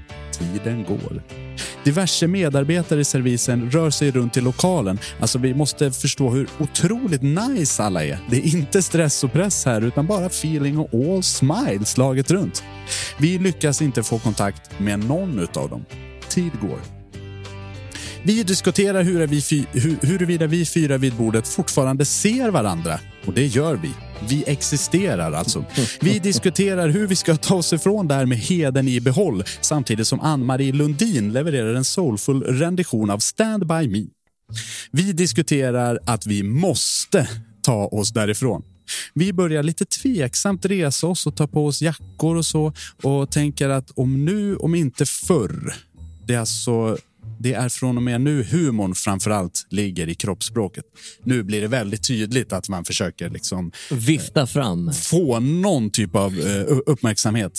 Diverse medarbetare i servisen rör sig runt i lokalen. Alltså vi måste förstå hur otroligt nice alla är. Det är inte stress och press här, utan bara feeling och all smiles laget runt. Vi lyckas inte få kontakt med någon utav dem. Tid går. Vi diskuterar huruvida vi 4 vid bordet fortfarande ser varandra. Och det gör vi. Vi existerar alltså. Vi diskuterar hur vi ska ta oss ifrån där med heden i behåll, samtidigt som Ann-Marie Lundin levererar en soulfull rendition av Stand By Me. Vi diskuterar att vi måste ta oss därifrån. Vi börjar lite tveksamt resa oss och ta på oss jackor och så, och tänker att om inte förr. Det är från och med nu humorn framförallt ligger i kroppsspråket. Nu blir det väldigt tydligt att man försöker liksom vifta fram, få någon typ av uppmärksamhet.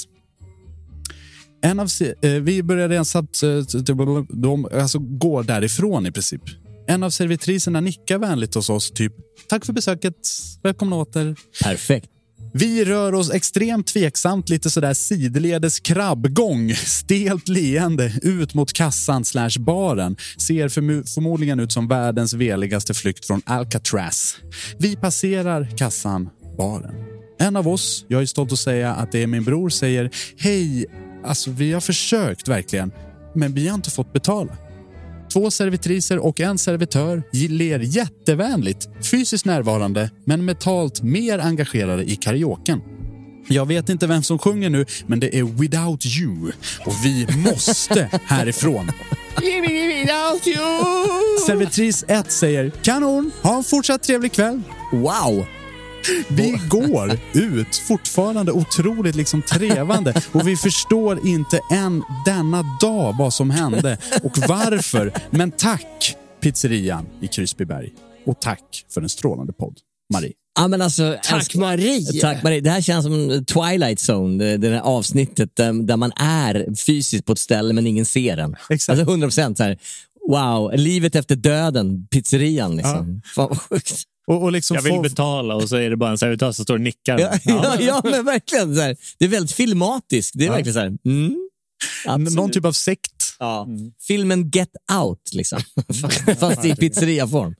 Vi började ens att de går därifrån i princip. En av servitriserna nickar vänligt hos oss, typ tack för besöket, välkomna åter. Perfekt. Vi rör oss extremt tveksamt, lite sådär sidledes krabbgång, stelt leende ut mot kassan / baren. Ser förmodligen ut som världens veligaste flykt från Alcatraz. Vi passerar kassan, baren. En av oss, jag är stolt att säga att det är min bror, säger: hej, alltså vi har försökt verkligen, men vi har inte fått betala. 2 servitriser och en servitör ler jättevänligt, fysiskt närvarande, men mentalt mer engagerade i karaoken. Jag vet inte vem som sjunger nu, men det är Without You. Och vi måste härifrån. Without you. Servitris 1 säger: kanon, ha en fortsatt trevlig kväll. Wow. Vi går ut fortfarande otroligt liksom trevande, och vi förstår inte än denna dag vad som hände och varför. Men tack pizzerian i Krysbyberg, och tack för en strålande podd, Marie. Ja, men alltså, Tack Marie. Tack Marie. Det här känns som Twilight Zone, det här avsnittet där man är fysiskt på ett ställe men ingen ser den. Exakt. Alltså 100% så här, wow, livet efter döden, pizzerian liksom. Ja. Fan vad sjukt. Och liksom jag vill betala, och så är det bara en servitör som står och nickar. Ja, men verkligen så här, det är väldigt filmatiskt. Det är verkligen så här. Någon typ av sekt. Ja. Filmen Get Out liksom. Fast i pizzeriaform.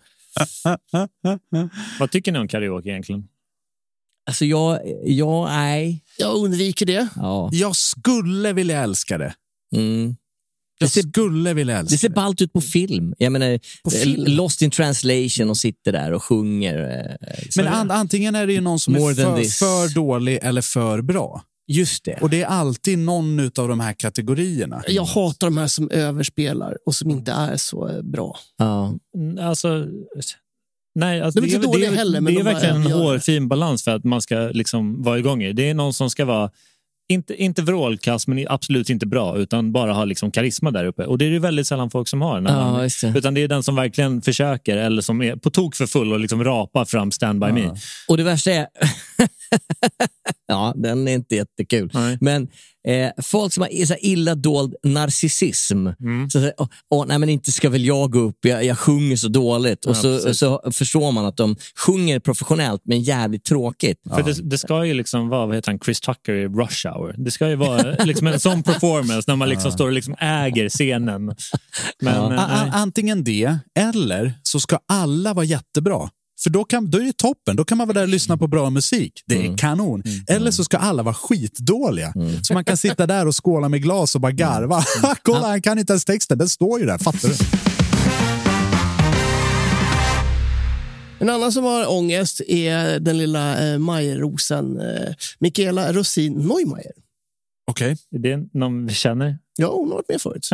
Vad tycker ni om karaoke egentligen? Alltså jag undviker det. Ja. Jag skulle vilja älska det. Det ser ballt ut på film. Jag menar, Lost in Translation och sitter där och sjunger. Men antingen är det ju någon som är för dålig eller för bra. Just det. Och det är alltid någon av de här kategorierna. Jag hatar de här som överspelar och som inte är så bra. Ja. Alltså... Nej, alltså det är verkligen en hårfin balans för att man ska liksom vara igång i. Det är någon som ska vara inte vrålkast, men absolut inte bra, utan bara ha liksom karisma där uppe. Och det är ju väldigt sällan folk som har utan det är den som verkligen försöker, eller som är på tok för full och liksom rapar fram Stand By Me. Och det värsta är ja, den är inte jättekul. Nej. Men folk som har så illa dold narcissism. Så, nej, men inte ska väl jag gå upp, jag sjunger så dåligt. Och så förstår man att de sjunger professionellt men jävligt tråkigt. För det ska ju liksom vara, vad heter han, Chris Tucker i Rush Hour. Det ska ju vara liksom en sån performance när man liksom står och liksom äger scenen. Men, antingen det, eller så ska alla vara jättebra. För då är det toppen. Då kan man vara där och lyssna på bra musik. Det är kanon. Eller så ska alla vara skitdåliga. Så man kan sitta där och skåla med glas och bara garva. Kolla, han kan inte ens texten. Den står ju där, fattar du? En annan som har ångest är den lilla Majerrosen Mikaela Rosin Neumeier. Okej. Är det någon vi känner? Ja, hon har varit med förut.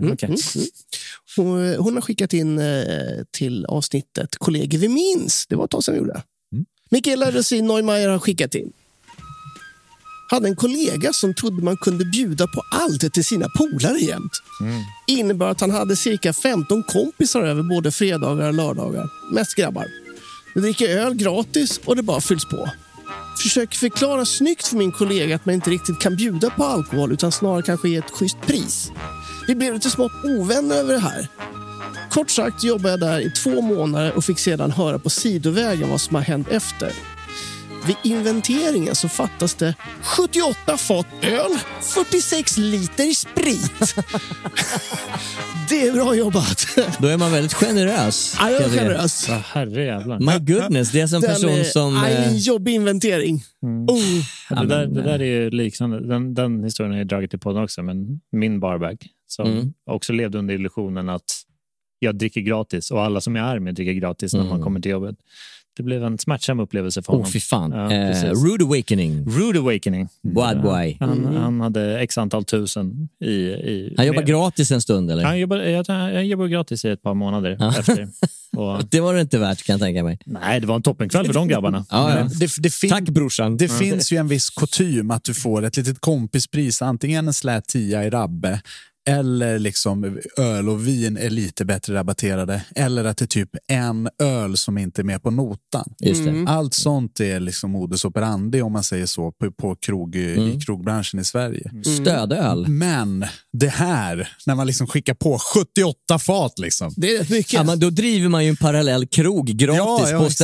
Hon har skickat in till avsnittet Kollegor vi minns. Det var ett tag sedan vi gjorde. Mikaela Rosin Neumeier har skickat in: hade en kollega som trodde man kunde bjuda på allt till sina polare jämt. Innebar att han hade cirka 15 kompisar över både fredagar och lördagar. Mest grabbar. De dricker öl gratis och det bara fylls på. Försöker förklara snyggt för min kollega att man inte riktigt kan bjuda på alkohol utan snarare kanske ge ett schysst pris. Vi blev lite smått ovänner över det här. Kort sagt jobbade jag där i 2 månader och fick sedan höra på sidovägen vad som har hänt efter. Vid inventeringen så fattas det 78 fat öl, 46 liter sprit. Det är bra jobbat. Då är man väldigt generös. Ja, jag är generös. Herrejävlar. My goodness, det är som person som... en jobbig inventering. Det där är ju liknande. Den historien har jag dragit i podden också. Men min barbag som också levde under illusionen att jag dricker gratis och alla som jag är med dricker gratis när man kommer till jobbet. Det blev en smärtsam upplevelse för honom. Fy fan. Rude Awakening. Bad boy. Han hade x antal tusen i han jobbar gratis en stund, eller? Han jobbar gratis i ett par månader efter. Och... Det var det inte värt, kan jag tänka mig. Nej, det var en toppenkväll för de grabbarna. Tack brorsan. Det finns ju en viss kutym att du får ett litet kompispris, antingen en slät 10 i rabbe, eller liksom öl och vin är lite bättre rabatterade, eller att det är typ en öl som inte är med på notan. Just det. Allt sånt är liksom modus operandi, om man säger så, på i krogbranschen i Sverige. Stödöl. Men det här, när man liksom skickar på 78 fat liksom. Det är rätt mycket. Ja, men då driver man ju en parallell krog gratis på stället.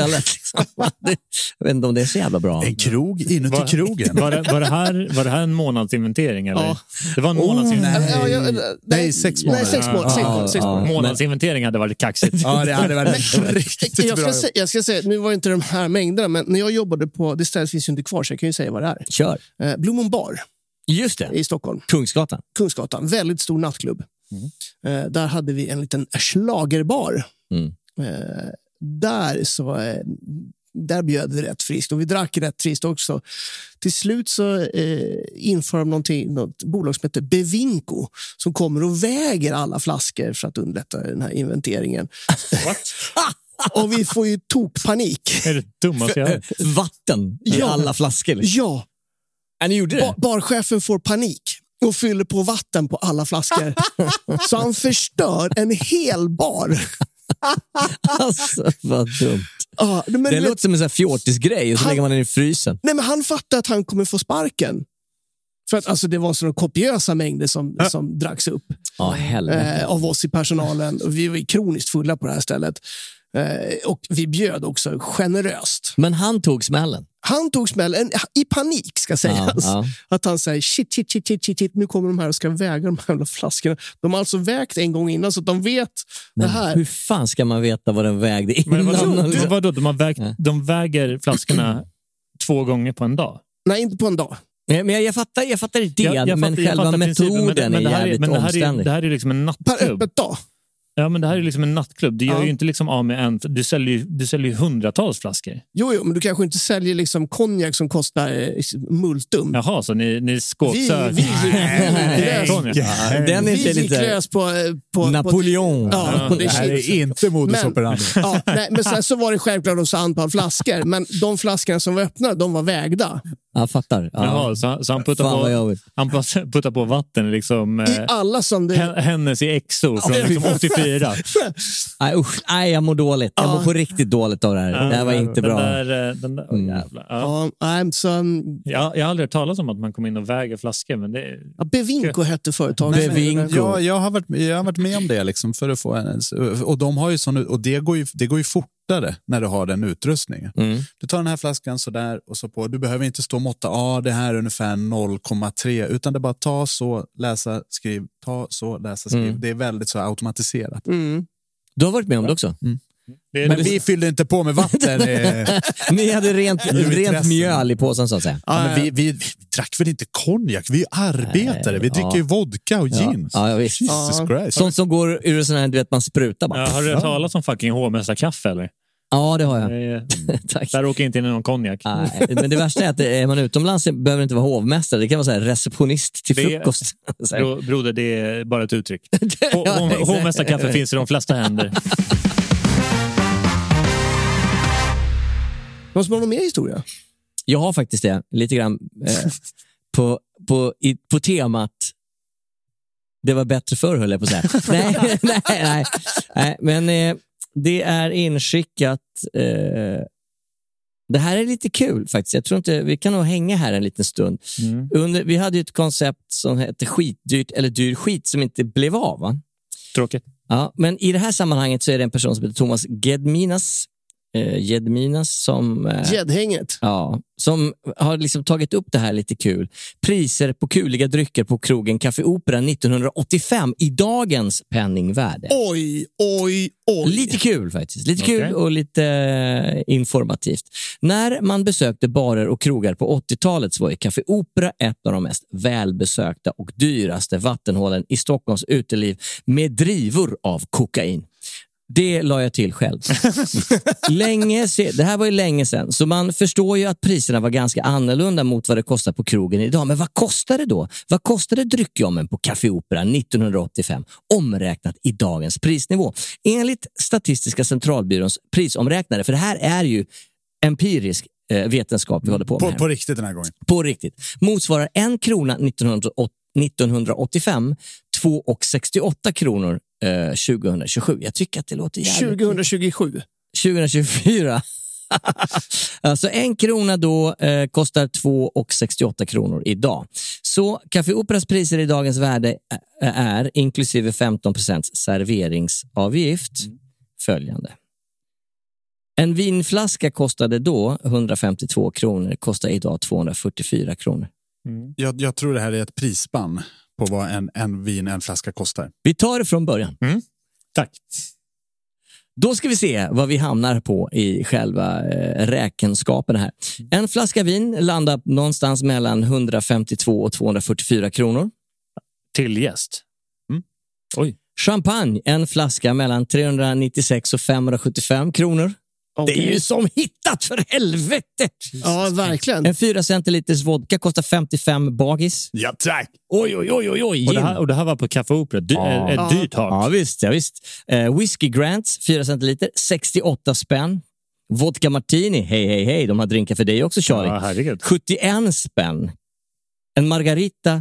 Jag vet inte om det är så jävla bra. En krog inuti krogen. Var det här en månadsinventering? Eller? Ja. Det var en månadsinventering. Nej, 6 månader. 6 månader. Månadsinventering hade varit kaxigt. Ja, det hade varit riktigt bra. Jag ska säga, nu var inte de här mängderna, men när jag jobbade på, det stället finns ju inte kvar så jag kan ju säga vad det är. Kör. Blue Moon Bar. Just det. I Stockholm. Kungsgatan. Väldigt stor nattklubb. Där hade vi en liten schlagerbar. Där bjöd vi rätt friskt och vi drack rätt friskt också. Till slut så införde de något bolag som heter Bevinco som kommer och väger alla flaskor för att underlätta den här inventeringen. Och vi får ju tokpanik. Är det dummaste jag hört? Vatten i alla flaskor? Ja. Ni gjorde det? Barchefen får panik och fyller på vatten på alla flaskor. Så han förstör en hel bar. Alltså, vad dumt. Det låter som en sån här fjortisgrej och så lägger man den i frysen. Nej, men han fattar att han kommer få sparken. För att alltså, det var sådana kopiösa mängder som dracks upp av oss i personalen. Och vi var kroniskt fulla på det här stället. Och vi bjöd också generöst. Men han tog smällen? Han tog smällen i panik ska sägas. Att han säger shit, nu kommer de här och ska väga de här flaskorna. De har alltså vägt en gång innan så att de vet det här. Hur fan ska man veta vad den vägde innan? Vadå? De väger flaskorna 2 gånger på en dag? Nej, inte på en dag. Men jag fattar idén, men själva metoden är jävligt omständig. Det här är liksom en nattklubb. Per öppet dag. Ja, men det här är liksom en nattklubb. Du gör ju inte liksom av med en. Du säljer ju hundratals flaskor. Jo, men du kanske inte säljer liksom konjak som kostar multum. Jaha, så ni skåpsök. Den är inte lite på Napoleon. Det här är inte modus operandi. Men sen så var det självklart också antal flaskor. Men de flaskorna som var öppnade, de var vägda. Jag fattar. Jaha, så han puttar på vatten liksom. I alla som hennes i Exo från liksom 84. Nej, jag mår dåligt. Jag mår på riktigt dåligt av det här. Det här var inte bra. Jävlar. Jag har aldrig hört talas om att man kommer in och väger flaskor. Men det är... Bevinco hette företaget. Ja, jag har varit med om det liksom, för att få och de har ju och det går ju fortare när du har den utrustningen. Du tar den här flaskan så där och så på. Du behöver inte stå och måtta. Det här är ungefär 0,3 utan det är bara ta så, läsa, skriv, ta så, läsa, skriv. Det är väldigt så automatiserat. Du har varit med om det också? Men vi fyllde inte på med vatten. Ni hade rent mjöl i påsen så att säga. Men vi drack väl inte konjak? Vi är arbetare. Vi dricker ju vodka och gin. Ja, visst. Jesus Christ. Sånt som går ur sån här, du vet, man sprutar bara. Har du hört talas om fucking H-mästarkaffe eller? Ja, det har jag. Tack. Där åker inte in i någon konjak. Nej, men det värsta är att är man utomlands behöver inte vara hovmästare. Det kan vara så här receptionist till frukost. Broder, det är bara ett uttryck. Hovmästarkaffe finns i de flesta händer. Måste man ha mer historia? Jag har faktiskt det. Lite grann på temat det var bättre förr, höll jag på att säga. nej. Men det är inskickat. Det här är lite kul faktiskt. Jag tror inte, vi kan nog hänga här en liten stund. Vi hade ju ett koncept som hette skitdyrt eller dyr skit som inte blev av, va? Tråkigt. Ja, men i det här sammanhanget så är det en person som heter Thomas Gedminas som... Gedhänget. Ja, som har liksom tagit upp det här lite kul. Priser på kuliga drycker på krogen Café Opera 1985 i dagens penningvärde. Oj. Lite kul faktiskt. Lite kul och lite informativt. När man besökte barer och krogar på 80-talet så var Café Opera ett av de mest välbesökta och dyraste vattenhålen i Stockholms uteliv med drivor av kokain. Det la jag till själv. Det här var ju länge sedan. Så man förstår ju att priserna var ganska annorlunda mot vad det kostar på krogen idag. Men vad kostar det då? Vad kostade dryckjommen på Café Opera 1985 omräknat i dagens prisnivå? Enligt Statistiska centralbyråns prisomräknare, för det här är ju empirisk vetenskap vi håller på med. På riktigt den här gången. På riktigt. Motsvarar 1 krona 1985 2,68 kronor 2027. Jag tycker att det låter jävligt. 2027. 2024. Alltså 1 krona då kostar 2,68 kronor idag. Så Café Operas priser i dagens värde är inklusive 15% serveringsavgift följande. En vinflaska kostade då 152 kronor, kostar idag 244 kronor. Jag tror det här är ett prisspann på vad en flaska kostar. Vi tar det från början. Tack. Då ska vi se vad vi hamnar på i själva räkenskapen här. En flaska vin landar någonstans mellan 152 och 244 kronor. Till gäst. Oj. Champagne, en flaska mellan 396 och 575 kronor. Okay. Det är ju som hittat, för helvete! Ja, verkligen. En 4 centiliters vodka kostar 55 bagis. Ja, tack! Oj. Och det här var på Café Opera. Ett dyrt hak. Ja, visst. Whisky Grants, 4 centiliter, 68 spänn. Vodka Martini, hej. De har drinkar för dig också, Charlie. Ja, herregud. 71 spänn. En Margarita.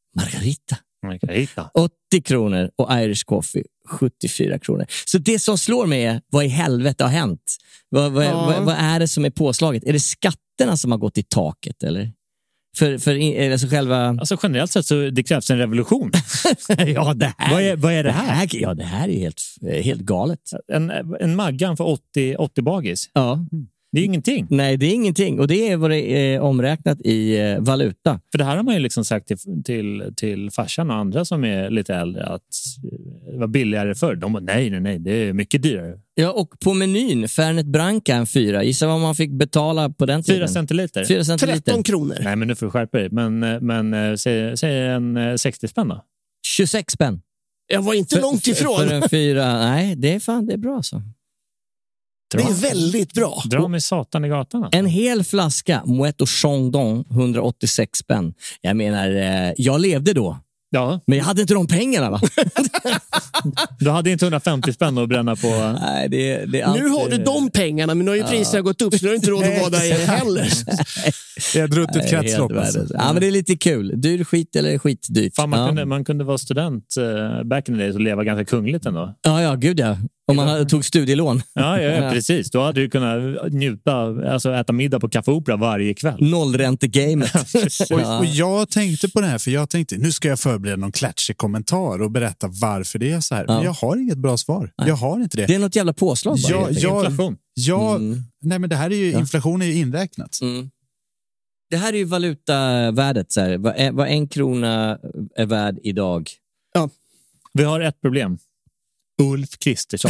80 kronor och Irish Coffee 74 kronor. Så det som slår mig är, vad i helvete har hänt? Vad är det som är påslaget? Är det skatterna som har gått i taket, eller? För alltså själva... Alltså generellt sett så det krävs en revolution. Ja, det här... Vad är det här? Ja, det här är helt galet. En Maggan för 80 bagis? Ja. Det är ingenting. Nej, det är ingenting. Och det är vad det är omräknat i valuta. För det här har man ju liksom sagt till farsan och andra som är lite äldre att det var billigare förr. De bara, nej, det är mycket dyrare. Ja, och på menyn, Fernet Branca en 4. Gissa vad man fick betala på den tiden. 4 centiliter. 13 kronor. Nej, men nu får du skärpa dig. Men säg en 60 spänn då. 26 spänn. Jag var inte långt ifrån. För en 4. Nej, det är bra alltså. Det är väldigt bra. Dra med satan i gatan. Alltså. En hel flaska Moët och Chandon, 186 spänn. Jag menar, jag levde då. Ja. Men jag hade inte de pengarna, va? Du hade inte 150 spänn att bränna på. Nej, det är alltid... Nu har du de pengarna, men nu har ju priserna gått upp, så du har inte råd att vara där heller. Det är ett ruttet kretslopp. Alltså. Ja, men det är lite kul. Dyr skit eller skitdyrt. Fan, man kunde vara student back in the days och leva ganska kungligt ändå. Ja, gud ja. Om man tog studielån. Ja, precis. Då hade du kunnat njuta, alltså äta middag på Café Opera varje kväll. Nollräntegamet. Och jag tänkte på det här, för jag tänkte, nu ska jag förbereda någon klatschig kommentar och berätta varför det är så här. Men jag har inget bra svar. Nej. Jag har inte det. Det är något jävla påslag bara. Inflation. Nej, men det här är ju, inflation är ju inräknat. Det här är ju valutavärdet. Så här. Vad 1 krona är värd idag? Ja. Vi har ett problem. Ulf Kristersson.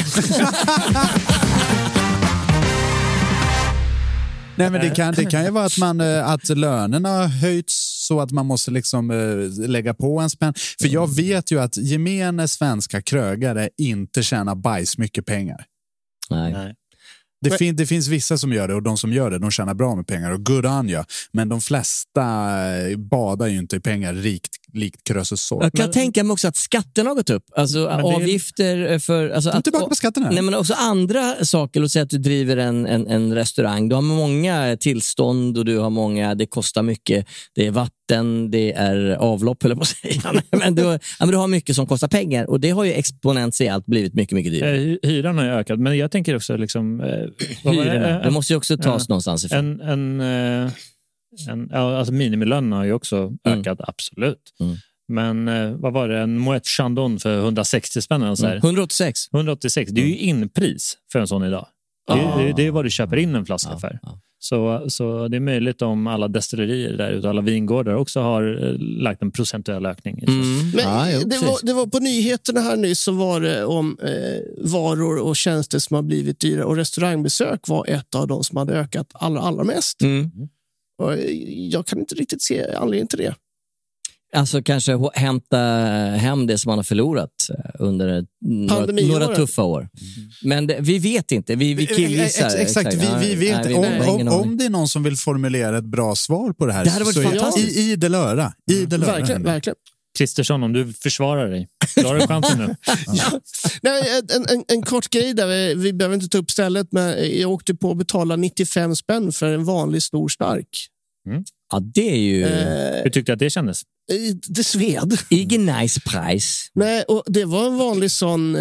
Nej, men det kan ju vara att lönerna har höjts så att man måste liksom lägga på en spänn. För jag vet ju att gemene svenska krögare inte tjänar bajs mycket pengar. Nej. Det finns vissa som gör det, och de som gör det, de tjänar bra med pengar, och good on you. Men de flesta badar ju inte i pengar likt Krösus sår. Jag kan tänka mig också att skatterna har gått upp. Alltså avgifter för... Alltså, att, tillbaka på skatterna. Nej, men också andra saker. Låt säga att du driver en restaurang. Du har många tillstånd och du har många... Det kostar mycket. Det är vatten, det är avlopp, eller vad säger men du har mycket som kostar pengar. Och det har ju exponentiellt blivit mycket, mycket dyrare. Hyran har ju ökat. Men jag tänker också liksom... det måste ju också tas någonstans ifrån. Alltså minimilönen har ju också ökat, absolut. Men vad var det? En Moët Chandon för 160 spänn och så här. 186. Det är ju inpris för en sån idag. Det är vad du köper in en flaska för. Så det är möjligt om alla destillerier där ute, alla vingårdar också har lagt en procentuell ökning. Men det var på nyheterna här nyss, så var det om varor och tjänster som har blivit dyra, och restaurangbesök var ett av de som hade ökat allra mest. Och jag kan inte riktigt se anledningen till det. Alltså kanske hämta hem det som man har förlorat under några tuffa år. Men vi vet inte, vi killgissar. Exakt, vi vet om det är någon som vill formulera ett bra svar på det här. Det hade varit fantastiskt. I det löra. Verkligen. Kristersson, om du försvarar dig. Då har du chansen nu. Nej, en kort grej där, vi behöver inte ta upp stället, men jag åkte på att betala 95 spänn för en vanlig stor stark. Ja, det är ju... Hur tyckte att det kändes? Det sved. Ingen nice price. Nej, och det var en vanlig sån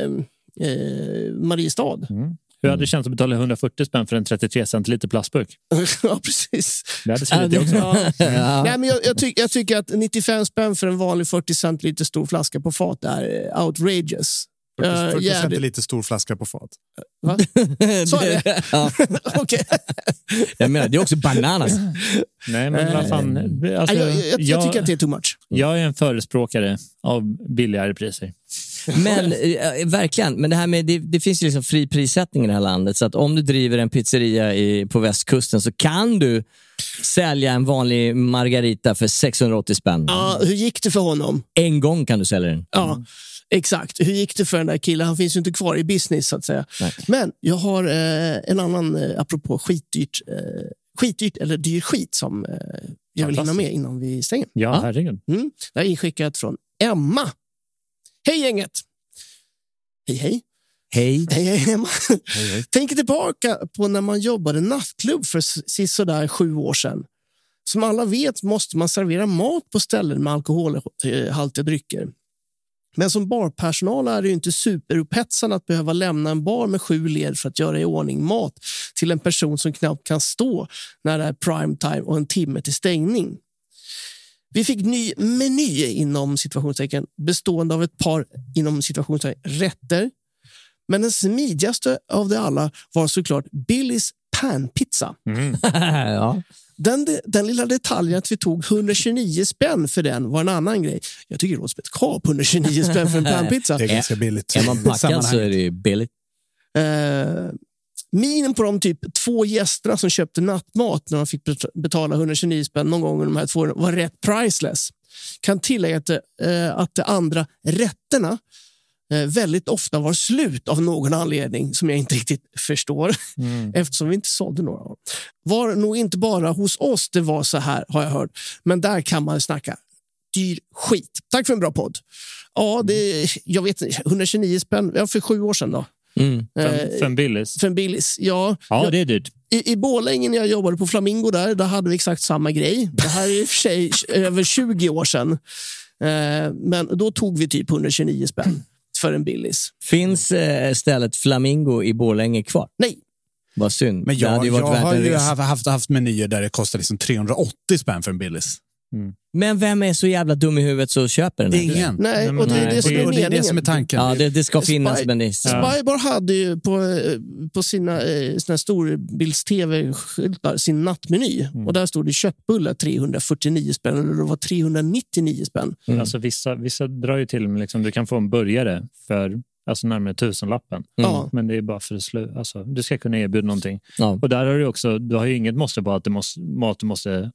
Mariestad. Hur hade det känts att betala 140 spänn för en 33 centiliter plastburk? Ja, precis. Det hade svidit också. Nej, men jag tycker att 95 spänn för en vanlig 40 centiliter stor flaska på fat är outrageous. 40% är lite stor flaska på fat. Va? Så är det? Ja. Okej. Jag menar, det är också bananas. Nej, men vad fan. Alltså, jag tycker att det är too much. Jag är en förespråkare av billigare priser. Men verkligen, men det här med det finns ju liksom fri prissättning i det här landet, så att om du driver en pizzeria på västkusten så kan du sälja en vanlig margarita för 680 spänn. Ja, hur gick det för honom? En gång kan du sälja den. Ja, exakt. Hur gick det för den där killen? Han finns ju inte kvar i business så att säga. Nej. Men jag har en annan, apropå skitdyrt eller dyr skit som jag vill hinna med innan vi stänger. Ja, herregud. Det är inskickat från Emma. Hej gänget! Hej. Hej Emma. Hej. Tänker tillbaka på när man jobbade nattklubb för sådär 7 år sedan. Som alla vet måste man servera mat på ställen med alkoholhaltiga drycker. Men som barpersonal är det ju inte superupphetsande att behöva lämna en bar med 7 led för att göra i ordning mat till en person som knappt kan stå när det är prime time och en timme till stängning. Vi fick ny meny inom situationstecken bestående av ett par inom situationstecken rätter. Men den smidigaste av det alla var såklart Billys panpizza. Ja. Den lilla detaljen att vi tog 129 spänn för den var en annan grej. Jag tycker det låter som ett kap, 129 spänn för en panpizza. Det är ganska billigt. Är man packad så är det billigt. Minen på de typ 2 gästerna som köpte nattmat när de fick betala 129 spänn någon gång de här 2 var rätt priceless. Kan tillägga att de andra rätterna väldigt ofta var slut av någon anledning som jag inte riktigt förstår eftersom vi inte sålde några. Var nog inte bara hos oss det var så här, har jag hört. Men där kan man snacka dyr skit. Tack för en bra podd. Ja, jag vet 129 spänn för 7 år sedan då. För en Billys. Ja, det är dyrt. I Borlänge när jag jobbade på Flamingo där hade vi exakt samma grej. Det här är i och för sig över 20 år sedan. Men då tog vi typ 129 spänn för en Billys. Finns stället Flamingo i Borlänge kvar? Nej. Vad synd. Men jag har ju haft menyer där det kostar liksom 380 spänn för en Billys. Men vem är så jävla dum i huvudet så köper den? Ingen. Nej, och det är det som är tanken. Ja, det ska finnas, men det Spybar hade ju på sina storbilds-tv-skyltar sin nattmeny. Och där stod det köttbullar 349 spänn eller det var 399 spänn. Alltså vissa drar ju till med liksom, du kan få en burgare för närmare 1000-lappen. Men det är bara för att du ska kunna erbjuda någonting. Och där har du också, du har ju inget måste på att maten måste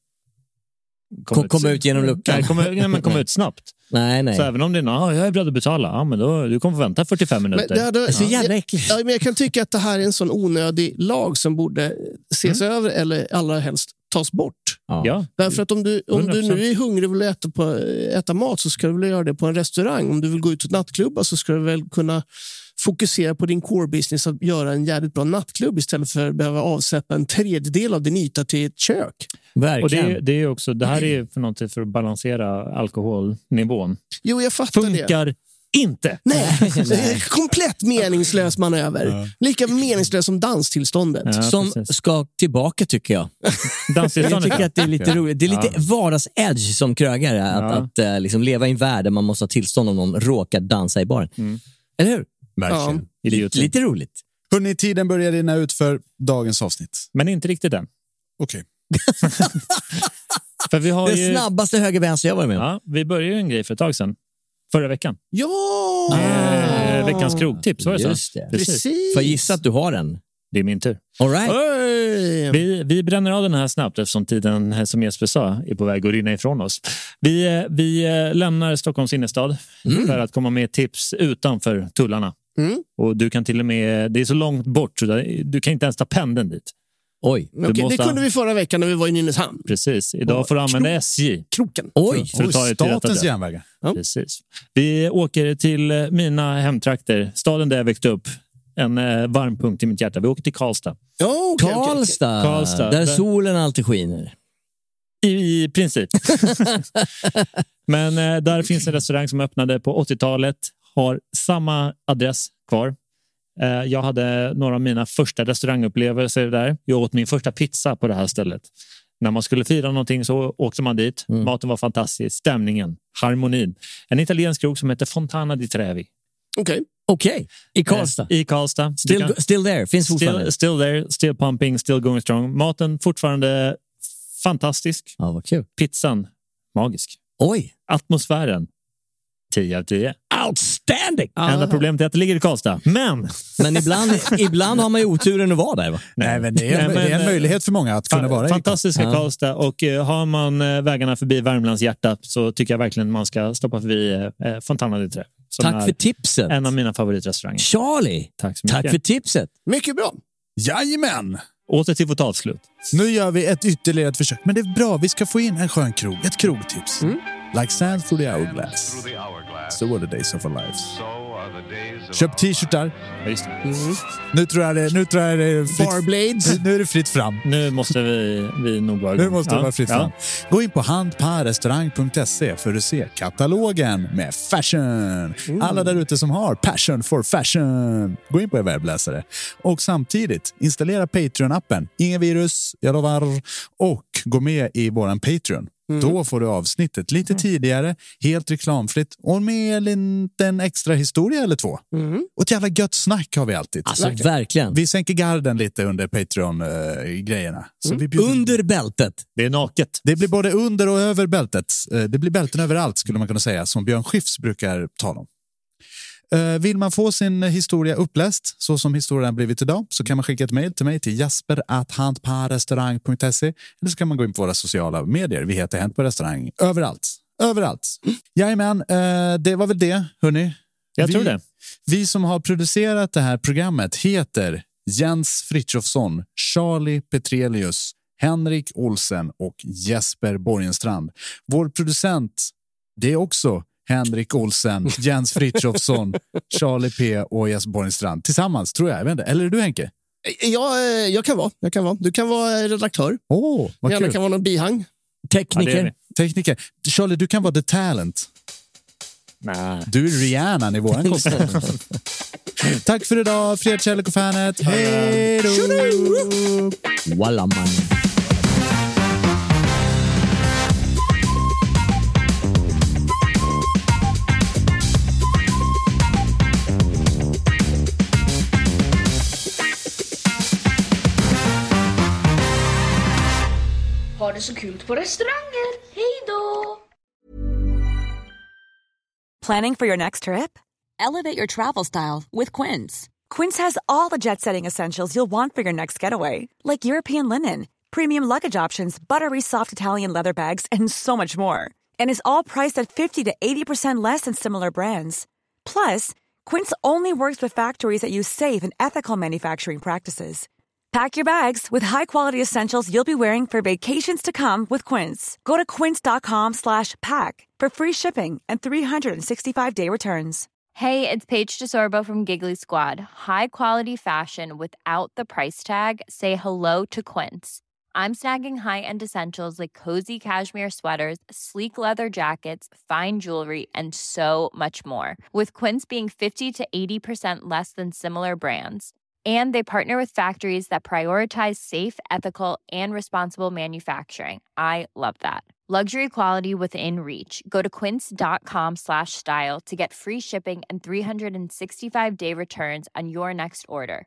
komma ut genom luckan. Nej, komma ut snabbt. Nej. Så även om det är jag är beredd att betala, men då du kommer få vänta 45 minuter. Det är så jävla äckligt. Men jag kan tycka att det här är en sån onödig lag som borde ses över eller allra helst tas bort. Ja. Därför att om du nu är hungrig och vill äta mat så ska du väl göra det på en restaurang. Om du vill gå ut till nattklubbar så ska du väl kunna fokusera på din core business att göra en jävligt bra nattklubb istället för att behöva avsätta en tredjedel av din yta till ett kök. Verkligen. Och det är också, det här är för någonting för att balansera alkoholnivån. Jo, jag fattar Funkar inte. Nej, det är komplett meningslös manöver. Ja. Lika meningslös som danstillståndet. Ja, som ska tillbaka tycker jag. Jag tycker att det är lite roligt. Det är lite vardags-edge som krögare. Att liksom leva i en värld där man måste ha tillstånd om någon råkar dansa i baren. Eller hur? Verkligen. Lite roligt. Hörrni, tiden börjar rinna ut för dagens avsnitt. Men inte riktigt än. Okej. För vi har det snabbaste höger-vänster jag var med. Ja, vi började ju en grej för ett tag sedan. Förra veckan. Ja! Veckans krogtips, var det så? Just det. Precis. Får jag gissa att du har den? Det är min tur. All right. Vi bränner av den här snabbt eftersom tiden, som Jesper sa, är på väg att rinna ifrån oss. Vi lämnar Stockholms innerstad för att komma med tips utanför tullarna. Och du kan till och med, det är så långt bort så du kan inte ens ta pendeln dit. Oj. Det kunde vi förra veckan när vi var i Nynäshamn. Precis. Idag får du använda SJ. Kroken. Oj. För att ta dig till statens järnvägar. Ja. Precis. Vi åker till mina hemtrakter. Staden där jag växte upp. En varm punkt i mitt hjärta. Vi åker till Karlstad. Karlstad. Där solen alltid skiner. I princip. Men där finns en restaurang som öppnade på 80-talet. Har samma adress kvar. Jag hade några av mina första restaurangupplevelser där. Jag åt min första pizza på det här stället. När man skulle fira någonting så åkte man dit. Maten var fantastisk. Stämningen, harmonin. En italiensk krog som heter Fontana di Trevi. Okej. Okej, i Karlstad. I Karlstad. Still there, finns fortfarande. Still there, still pumping, still going strong. Maten fortfarande fantastisk. Ja, vad kul. Pizzan, magisk. Oj. Atmosfären, 10 av 10. Outstanding! Enda problemet är att det ligger i Karlstad. Men ibland har man ju oturen att vara där, va? Nej, men det är en möjlighet för många att kunna vara i fantastiska Karlstad. Och har man vägarna förbi Värmlands hjärta så tycker jag verkligen man ska stoppa förbi Fontana di Trevi. Tack för tipset. En av mina favoritrestauranger. Charlie, tack så mycket. Tack för tipset. Mycket bra. Jajamän! Åter till vårt avslut. Nu gör vi ett ytterligare försök. Men det är bra, vi ska få in en skön krog. Ett krogtips. Like sand through the hourglass. So are the days of our lives. Köp t-shirtar. Nu tror jag det är Barblades. Nu är det fritt fram. Nu måste vi nog vara igång. Nu måste det vara fritt fram. Gå in på handparrestaurang.se för att se katalogen med fashion. Alla där ute som har passion for fashion. Gå in på er webbläsare. Och samtidigt installera Patreon-appen. Inga virus, jag lovar. Och gå med i våran Patreon. Då får du avsnittet lite tidigare, helt reklamfritt och med en liten extra historia eller två. Och ett jävla gött snack har vi alltid. Alltså verkligen. Vi sänker garden lite under Patreon-grejerna. Under bältet. Det är naket. Det blir både under och över bältet. Det blir bälten överallt skulle man kunna säga, som Björn Skifs brukar tala om. Vill man få sin historia uppläst så som historien blivit idag så kan man skicka ett mejl till mig till jasper@handparestaurang.se eller så kan man gå in på våra sociala medier. Vi heter Hänt på restaurang överallt. Jajamän, det var väl det, hörni. Jag tror det. Vi som har producerat det här programmet heter Jens Frithiofsson, Charlie Petrelius, Henrik Olsen och Jesper Borgenstrand. Vår producent, det är också Henrik Olsen, Jens Frithiofsson, Charlie P och Jesper Borgenstrand. Tillsammans, tror jag. Eller är du, Henke? Jag kan vara. Du kan vara redaktör. Vad Gärna kul. kan vara någon bihang. Tekniker. Charlie, du kan vara the talent. Nej. Du är Rihanna i våran kostnad. Tack för idag, fred, kärlek och fanet. Hej då! Walla man. Ha det så kul på restauranger. Hej då! Planning for your next trip? Elevate your travel style with Quince. Quince has all the jet-setting essentials you'll want for your next getaway, like European linen, premium luggage options, buttery soft Italian leather bags, and so much more. And is all priced at 50 to 80% less than similar brands. Plus, Quince only works with factories that use safe and ethical manufacturing practices. Pack your bags with high-quality essentials you'll be wearing for vacations to come with Quince. Go to quince.com/pack for free shipping and 365-day returns. Hey, it's Paige DeSorbo from Giggly Squad. High quality fashion without the price tag. Say hello to Quince. I'm snagging high-end essentials like cozy cashmere sweaters, sleek leather jackets, fine jewelry, and so much more. With Quince being 50 to 80% less than similar brands. And they partner with factories that prioritize safe, ethical, and responsible manufacturing. I love that. Luxury quality within reach. Go to quince.com/style to get free shipping and 365-day returns on your next order.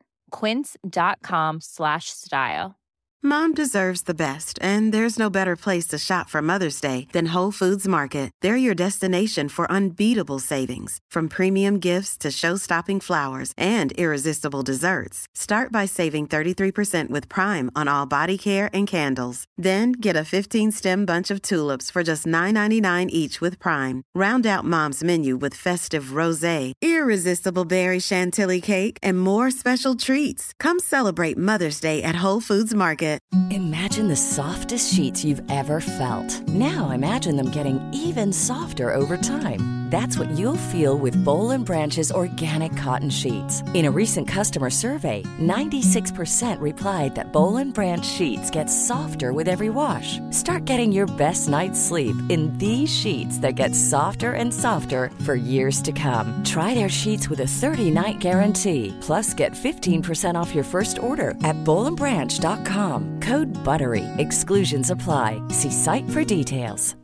Quince.com/style. Mom deserves the best, and there's no better place to shop for Mother's Day than Whole Foods Market. They're your destination for unbeatable savings, from premium gifts to show-stopping flowers and irresistible desserts. Start by saving 33% with Prime on all body care and candles. Then get a 15-stem bunch of tulips for just $9.99 each with Prime. Round out Mom's menu with festive rosé, irresistible berry chantilly cake, and more special treats. Come celebrate Mother's Day at Whole Foods Market. Imagine the softest sheets you've ever felt. Now imagine them getting even softer over time. That's what you'll feel with Boll & Branch's organic cotton sheets. In a recent customer survey, 96% replied that Boll & Branch sheets get softer with every wash. Start getting your best night's sleep in these sheets that get softer and softer for years to come. Try their sheets with a 30-night guarantee. Plus, get 15% off your first order at bollandbranch.com. Code BUTTERY. Exclusions apply. See site for details.